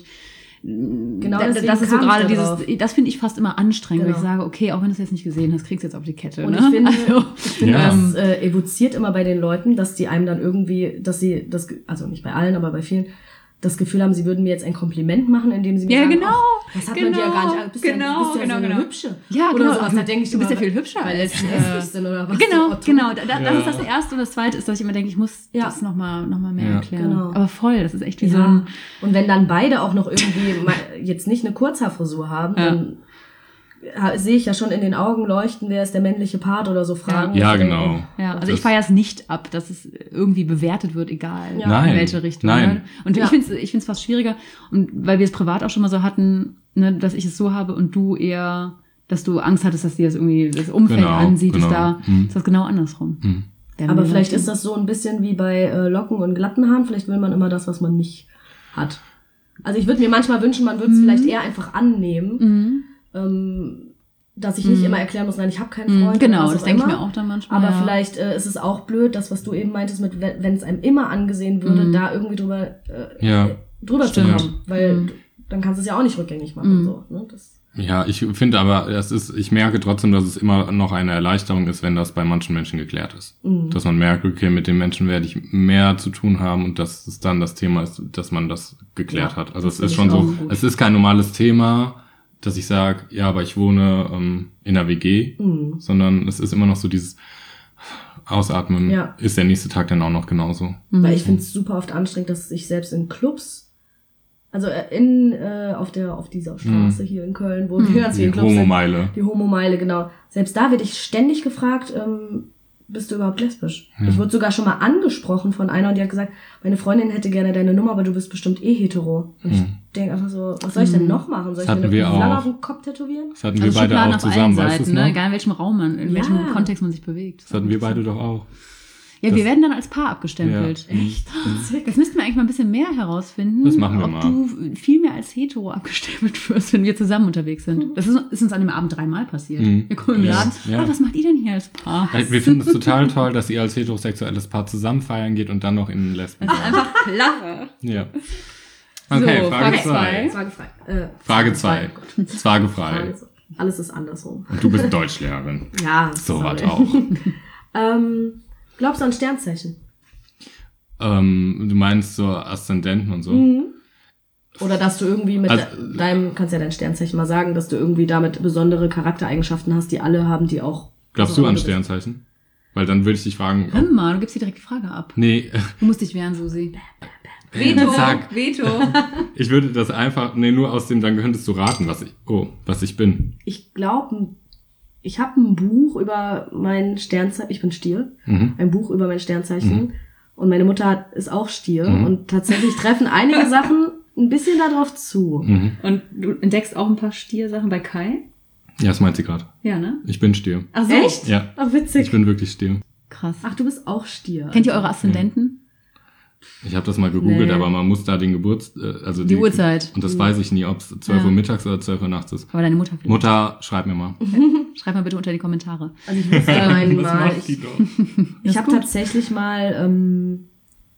Genau da, deswegen das ist so kam ich gerade da dieses, drauf. das finde ich fast immer anstrengend, weil Genau. ich sage, okay, auch wenn du es jetzt nicht gesehen hast, kriegst du jetzt auf die Kette. Und ne? ich finde, also, ich finde Ja. das äh, evoziert immer bei den Leuten, dass die einem dann irgendwie, dass sie das, also nicht bei allen, aber bei vielen, das Gefühl haben, sie würden mir jetzt ein Kompliment machen, indem sie mir Ja, sagen, genau, ach, das hat man dir ja gar nicht, genau, bist ja, genau, bist ja genau, so eine genau. hübsche. Ja, oder genau. sowas. Da denke ich Du bist immer, ja viel hübscher weil als, es äh, hässlich sind oder was. Genau, so, genau. Da, da, Ja. Das ist das Erste. Und das Zweite ist, dass ich immer denke, ich muss Ja. das nochmal noch mal mehr Ja. erklären. Genau. Aber voll, das ist echt wie so Ja. ein... Und wenn dann beide auch noch irgendwie mal jetzt nicht eine Kurzhaarfrisur haben, Ja. dann ha- sehe ich ja schon in den Augen leuchten, wer ist der männliche Part oder so Fragen. Ja, Und ich genau. denke, Ja, also Das- ich feiere es nicht ab, dass es irgendwie bewertet wird, egal Ja. in Nein, welche Richtung. nein. Ne? Und Ja. ich finde es ich find's fast schwieriger, und weil wir es privat auch schon mal so hatten, ne, dass ich es so habe und du eher, dass du Angst hattest, dass dir das irgendwie das Umfeld Genau, ansieht, genau. ist da Hm. ist das genau andersrum. Hm. Werden Aber wir vielleicht dann- ist das so ein bisschen wie bei äh, Locken und glatten Haaren. Vielleicht will man immer das, was man nicht hat. Also ich würde mir manchmal wünschen, man würde es Mhm. vielleicht eher einfach annehmen, Mhm. ähm, dass ich nicht Mhm. immer erklären muss, nein, ich habe keinen Mhm. Freund. Genau, oder was das auch denke ich immer. mir auch dann manchmal. Aber ja. vielleicht äh, ist es auch blöd, das, was du eben meintest, mit wenn wenn es einem immer angesehen würde, Mhm. da irgendwie drüber, äh, Ja. drüber Stimmt. zu kommen. Weil Mhm. du, dann kannst du es ja auch nicht rückgängig machen. Mhm. So, ne? Das, Ja, ich finde aber, es ist, ich merke trotzdem, dass es immer noch eine Erleichterung ist, wenn das bei manchen Menschen geklärt ist. Mhm. Dass man merkt, okay, mit dem Menschen werde ich mehr zu tun haben und dass es dann das Thema ist, dass man das geklärt Ja, hat. Also das es ist finde schon ich so, auch gut. es ist kein normales Thema, dass ich sage, ja, aber ich wohne ähm, in einer W G, Mhm. sondern es ist immer noch so dieses Ausatmen, Ja. ist der nächste Tag dann auch noch genauso. Mhm. Weil ich finde es super oft anstrengend, dass ich selbst in Clubs, also äh, in äh, auf der auf dieser Straße hier in Köln, wo wir ganz Die viele Clubs sind, Homo-Meile. die Homo-Meile, genau. Selbst da werde ich ständig gefragt, ähm, bist du überhaupt lesbisch? Ja. Ich wurde sogar schon mal angesprochen von einer und die hat gesagt, meine Freundin hätte gerne deine Nummer, aber du bist bestimmt eh hetero. Und ich Hm. denke einfach so, was soll ich denn noch machen? Soll ich Das mir hatten eine wir Flagge auch. auf den Kopf tätowieren? Das hatten wir Also beide Schubladen auch auf allen zusammen, weißt du Seiten, es ne? noch? Egal in welchem Raum man, in Ja. welchem Kontext man sich bewegt. Das hatten wir beide doch auch. Ja, Das- wir werden dann als Paar abgestempelt. Ja. Echt? Das müssten wir eigentlich mal ein bisschen mehr herausfinden. Das machen wir ob mal. du viel mehr als hetero abgestempelt wirst, wenn wir zusammen unterwegs sind. Das ist, ist uns an dem Abend dreimal passiert. Mhm. Wir kommen im Ja. Laden. Ja. Ah, was macht ihr denn hier als Paar? Äh, Wir finden es total toll, dass ihr als heterosexuelles Paar zusammen feiern geht und dann noch in Lesben seid. Einfach klasse. Ja. Okay, So, Frage Frage zwei. Frage frei. Äh, Frage zwei. Gott. Frage frei. Frage- Alles ist andersrum. Und du bist Deutschlehrerin. Ja, So sorry. was auch. Ähm, glaubst du an Sternzeichen? ähm, du meinst so Aszendenten und so? Mhm. Oder dass du irgendwie mit Also- de- deinem, kannst ja dein Sternzeichen mal sagen, dass du irgendwie damit besondere Charaktereigenschaften hast, die alle haben, die auch. Glaubst also du an bist. Sternzeichen? Weil dann würde ich dich fragen. Hör Ob, mal, du gibst dir direkt die Frage ab. nee, Du musst dich wehren, Susi. Veto, Zack. Veto. ich würde das einfach, nee, nur aus dem, dann könntest du raten, was ich, oh, was ich bin. Ich glaube, ich habe ein Buch über mein Sternzeichen, ich bin Stier, Mhm. ein Buch über mein Sternzeichen und meine Mutter hat, ist auch Stier Mhm. und tatsächlich treffen einige Sachen ein bisschen darauf zu. Mhm. Und du entdeckst auch ein paar Stiersachen bei Kai? Ja, das meint sie gerade. Ja, ne? Ich bin Stier. Ach so. Echt? Ja, Ach, witzig. ich bin wirklich Stier. Krass. Ach, du bist auch Stier. Kennt ihr eure Aszendenten? Ich habe das mal gegoogelt, Nee. aber man muss da den Geburts... äh, also Die Uhrzeit. Und das weiß ich nie, ob es zwölf Ja. Uhr mittags oder zwölf Uhr nachts ist. Aber deine Mutter vielleicht. Mutter, schreib mir mal. Schreib mal bitte unter die Kommentare. Also ich wusste einmal, die ich, doch? ich ist habe gut. tatsächlich mal, ähm,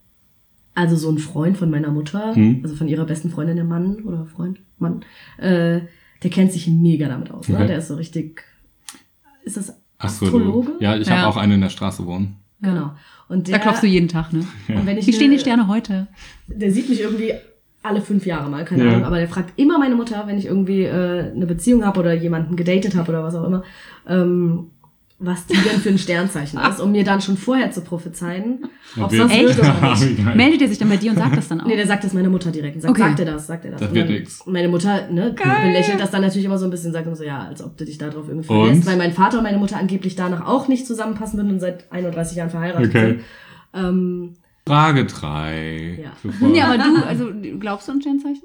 also so ein Freund von meiner Mutter, Hm. also von ihrer besten Freundin, der Mann oder Freund, Mann, äh, der kennt sich mega damit aus. Ne? Okay. Der ist so richtig, ist das Ach so, Astrologe? du. Ja, ich Ja. habe auch eine in der Straße wohnen. Genau. Und der, Da klopfst du jeden Tag, ne? und wenn ich Wie stehen die ne- Sterne heute? Der sieht mich irgendwie alle fünf Jahre mal, keine Ja. Ahnung, aber der fragt immer meine Mutter, wenn ich irgendwie äh, eine Beziehung habe oder jemanden gedatet habe oder was auch immer, ähm, was die denn für ein Sternzeichen ist, um mir dann schon vorher zu prophezeien, ob Ob es sonst wir- wird oder nicht. Wie geil. Meldet er sich dann bei dir und sagt das dann auch? Nee, der sagt das meiner Mutter direkt. Und sagt, Okay. sagt er das, sagt er das. Das Und wird dann- nix. Meine Mutter, ne, belächelt das dann natürlich immer so ein bisschen, sagt immer so, ja, als ob du dich da drauf irgendwie Und? verlässt, weil mein Vater und meine Mutter angeblich danach auch nicht zusammenpassen würden und seit einunddreißig Jahren verheiratet Okay. sind. Ähm, Frage drei. Ja. Bevor- Ja, aber du, also glaubst du an Sternzeichen?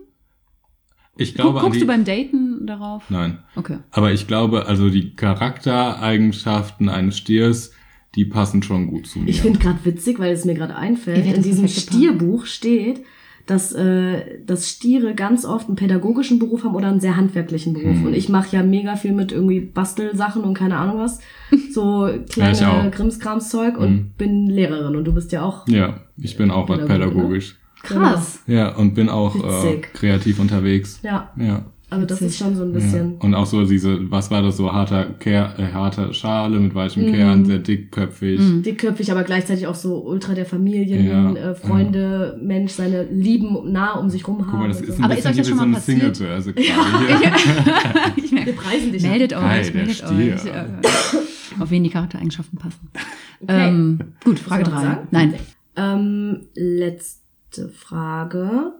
ich Guck, glaube an guckst die, du beim Daten darauf? Nein. Okay. Aber ich glaube, also die Charaktereigenschaften eines Stiers, die passen schon gut zu mir. ich finde gerade witzig, weil es mir gerade einfällt, Ihr werdet in das diesem perfekte Paar. Stierbuch steht, dass, äh, dass Stiere ganz oft einen pädagogischen Beruf haben oder einen sehr handwerklichen Beruf. Mhm. Und ich mache ja mega viel mit irgendwie Bastelsachen und keine Ahnung was. So Ja, ich kleine auch. Krimskrams-Zeug und Mhm. bin Lehrerin. Und du bist ja auch Ja, ich bin auch was Pädagoge, pädagogisch. Krass. Ja, und bin auch äh, Witzig. kreativ unterwegs. Ja, Ja. aber das Witzig. ist schon so ein Ja. bisschen... Und auch so diese, was war das, so harter, Ker äh, harter Schale mit weichem Mhm. Kern, sehr dickköpfig. Mhm. dickköpfig, aber gleichzeitig auch so ultra der Familien, Ja, äh, Freunde, Mensch, seine Lieben nah um sich rum haben. Guck mal, das und ist so. ein Aber ist bisschen euch das hier wie schon so mal eine passiert? Singlebörse gerade hier. Ich merke, Wir preisen dich. meldet Geil, euch, der meldet Stier. euch. Äh, auf wen die Charaktereigenschaften passen. Okay. Ähm, gut, Frage Soll man drei. sagen? Nein. Ähm, letzte Frage.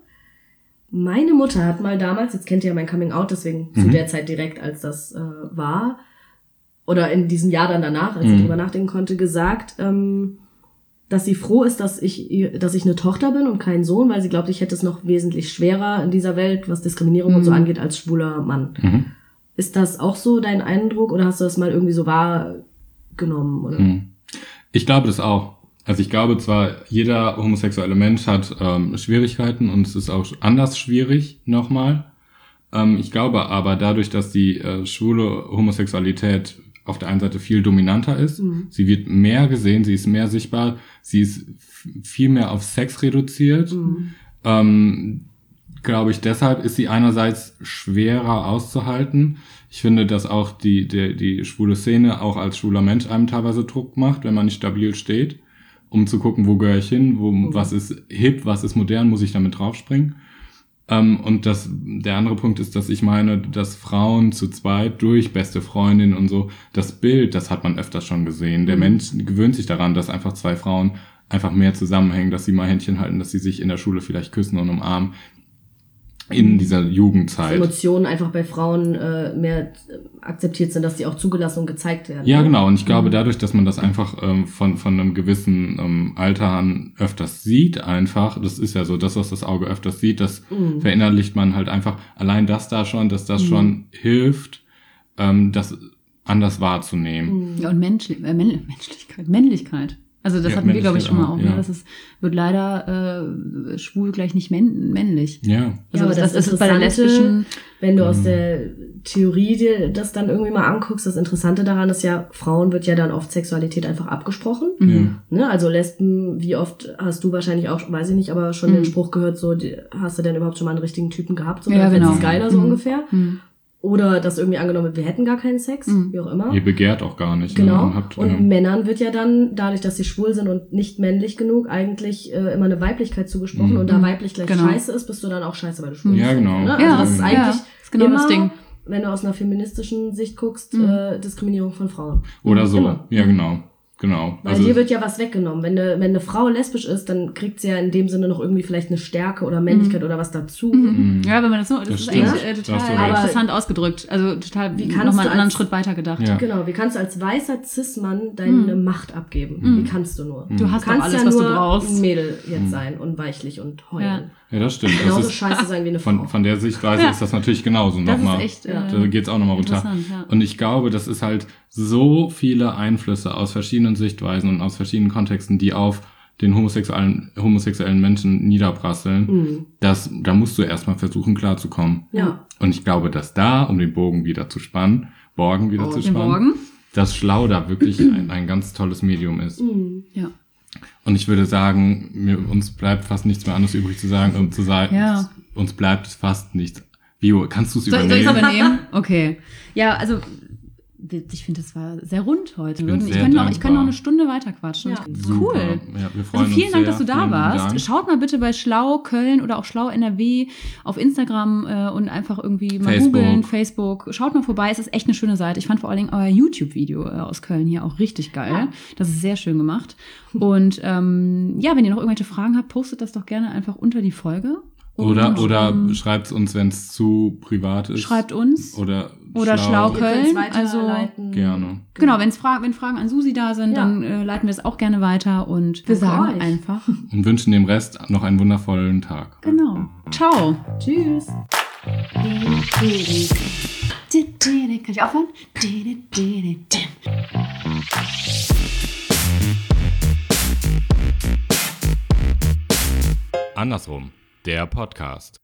Meine Mutter hat mal damals, jetzt kennt ihr ja mein Coming Out, deswegen Mhm. zu der Zeit direkt, als das äh, war, oder in diesem Jahr dann danach, als Mhm. ich drüber nachdenken konnte, gesagt, ähm, dass sie froh ist, dass ich, ihr- dass ich eine Tochter bin und kein Sohn, weil sie glaubt, ich hätte es noch wesentlich schwerer in dieser Welt, was Diskriminierung und so Mhm. angeht, als schwuler Mann. Mhm. Ist das auch so dein Eindruck oder hast du das mal irgendwie so wahrgenommen? Oder? Mhm. Ich glaube das auch. Also ich glaube zwar, jeder homosexuelle Mensch hat ähm, Schwierigkeiten und es ist auch anders schwierig nochmal. Ähm, ich glaube aber dadurch, dass die äh, schwule Homosexualität auf der einen Seite viel dominanter ist, Mhm. sie wird mehr gesehen, sie ist mehr sichtbar, sie ist f- viel mehr auf Sex reduziert. Mhm. Ähm, glaube ich, deshalb ist sie einerseits schwerer auszuhalten. Ich finde, dass auch die, die, die schwule Szene auch als schwuler Mensch einem teilweise Druck macht, wenn man nicht stabil steht, um zu gucken, wo gehöre ich hin, wo, Mhm. was ist hip, was ist modern, muss ich damit draufspringen. Ähm, und das, der andere Punkt ist, dass ich meine, dass Frauen zu zweit durch beste Freundin und so, das Bild, das hat man öfters schon gesehen. Der Mhm. Mensch gewöhnt sich daran, dass einfach zwei Frauen einfach mehr zusammenhängen, dass sie mal Händchen halten, dass sie sich in der Schule vielleicht küssen und umarmen. In dieser Dass Jugendzeit. Emotionen einfach bei Frauen äh, mehr äh, akzeptiert sind, dass sie auch zugelassen und gezeigt werden. Ja, genau. Und ich glaube, dadurch, dass man das einfach ähm, von von einem gewissen ähm, Alter an öfters sieht, einfach, das ist ja so, das, was das Auge öfters sieht, das Mhm. verinnerlicht man halt einfach. Allein das da schon, dass das Mhm. schon hilft, ähm, das anders wahrzunehmen. Mhm. Ja, und Menschli äh, Männ Menschlichkeit, Männlichkeit. Also das Ja, hatten wir, glaube ich, schon mal auch. Männlichkeit Ne? auch, Das ist, wird leider äh, schwul gleich nicht männ männlich. Ja. Ja, Also aber das, das ist bei der Interessante, lesbischen... wenn du aus Mhm. der Theorie dir das dann irgendwie mal anguckst, das Interessante daran ist ja, Frauen wird ja dann oft Sexualität einfach abgesprochen. Mhm. Ne? Also Lesben, wie oft hast du wahrscheinlich auch, weiß ich nicht, aber schon Mhm. den Spruch gehört, so, die, hast du denn überhaupt schon mal einen richtigen Typen gehabt? So, Ja, dann genau. findest du es geiler, so Mhm. ungefähr. Mhm. Oder dass irgendwie angenommen wird, wir hätten gar keinen Sex, Mhm. wie auch immer. Ihr begehrt auch gar nicht. Genau. Ne? Habt, Und ähm, Männern wird ja dann, dadurch, dass sie schwul sind und nicht männlich genug, eigentlich äh, immer eine Weiblichkeit zugesprochen. Mhm. Und da weiblich gleich Genau. scheiße ist, bist du dann auch scheiße, weil du schwul Ja, bist. genau. Ne? Also Ja, das ist ja. eigentlich ja, ist genau immer, das Ding. wenn du aus einer feministischen Sicht guckst, Mhm. äh, Diskriminierung von Frauen. Oder so. Immer. Ja, genau. Genau. Weil dir wird ja was weggenommen. Wenn eine, wenn eine Frau lesbisch ist, dann kriegt sie ja in dem Sinne noch irgendwie vielleicht eine Stärke oder Männlichkeit oder was dazu. Mhm. Ja, wenn man das so, das, Das ist stimmt. eigentlich äh, Da total hast du recht. interessant ausgedrückt. Also total, Wie wie kannst nochmal du einen anderen als- Schritt weiter gedacht. Ja. Genau, wie kannst du als weißer Cis-Mann deine Macht abgeben? Mhm. Wie kannst du nur? Du hast doch kannst alles, ja was nur du brauchst. ein Mädel jetzt sein und weichlich und heulen. Ja. Ja, das stimmt. Das Genauso ist, scheiße sein wie eine Frau. von, von der Sichtweise Ja. ist das natürlich genauso Das nochmal. ist echt, äh, Da geht's auch nochmal runter. interessant, ja. Und ich glaube, das ist halt so viele Einflüsse aus verschiedenen Sichtweisen und aus verschiedenen Kontexten, die auf den homosexuellen, homosexuellen Menschen niederprasseln, Mhm. dass, da musst du erstmal versuchen, klarzukommen. Ja. Und ich glaube, dass da, um den Bogen wieder zu spannen, Borgen wieder Oh, zu Den spannen, Morgen. dass Schlau da wirklich ein, ein ganz tolles Medium ist. Mhm. Ja. Und ich würde sagen, mir, uns bleibt fast nichts mehr anderes übrig zu sagen, um zu sagen, Ja. uns bleibt fast nichts. Vio, kannst du es Soll, soll übernehmen? ich es übernehmen? Okay. Ja, also ich finde, das war sehr rund heute. bin Ich, sehr könnte noch, ich dankbar. könnte noch eine Stunde weiter quatschen. Ja. Und- Super. Cool. Ja, wir freuen Also vielen uns Dank, sehr. dass du da Vielen warst. Dank. Schaut mal bitte bei Schlau Köln oder auch Schlau N R W auf Instagram äh, und einfach irgendwie mal Facebook. googeln, Facebook. Schaut mal vorbei, es ist echt eine schöne Seite. Ich fand vor allen Dingen euer YouTube-Video äh, aus Köln hier auch richtig geil. Ja. Das ist sehr schön gemacht. Und ähm, ja, wenn ihr noch irgendwelche Fragen habt, postet das doch gerne einfach unter die Folge. Oder, Und, oder ähm, schreibt uns, wenn es zu privat ist. schreibt uns. Oder, Oder schlau Ihr Köln, könnt's also- weiterleiten. Gerne. Genau, wenn's Fra- wenn Fragen an Susi da sind, Ja. dann äh, leiten wir es auch gerne weiter und wir Danke sagen euch. einfach, Und wünschen dem Rest noch einen wundervollen Tag. genau. Ciao. Tschüss. Kann ich aufhören? Andersrum. Der Podcast.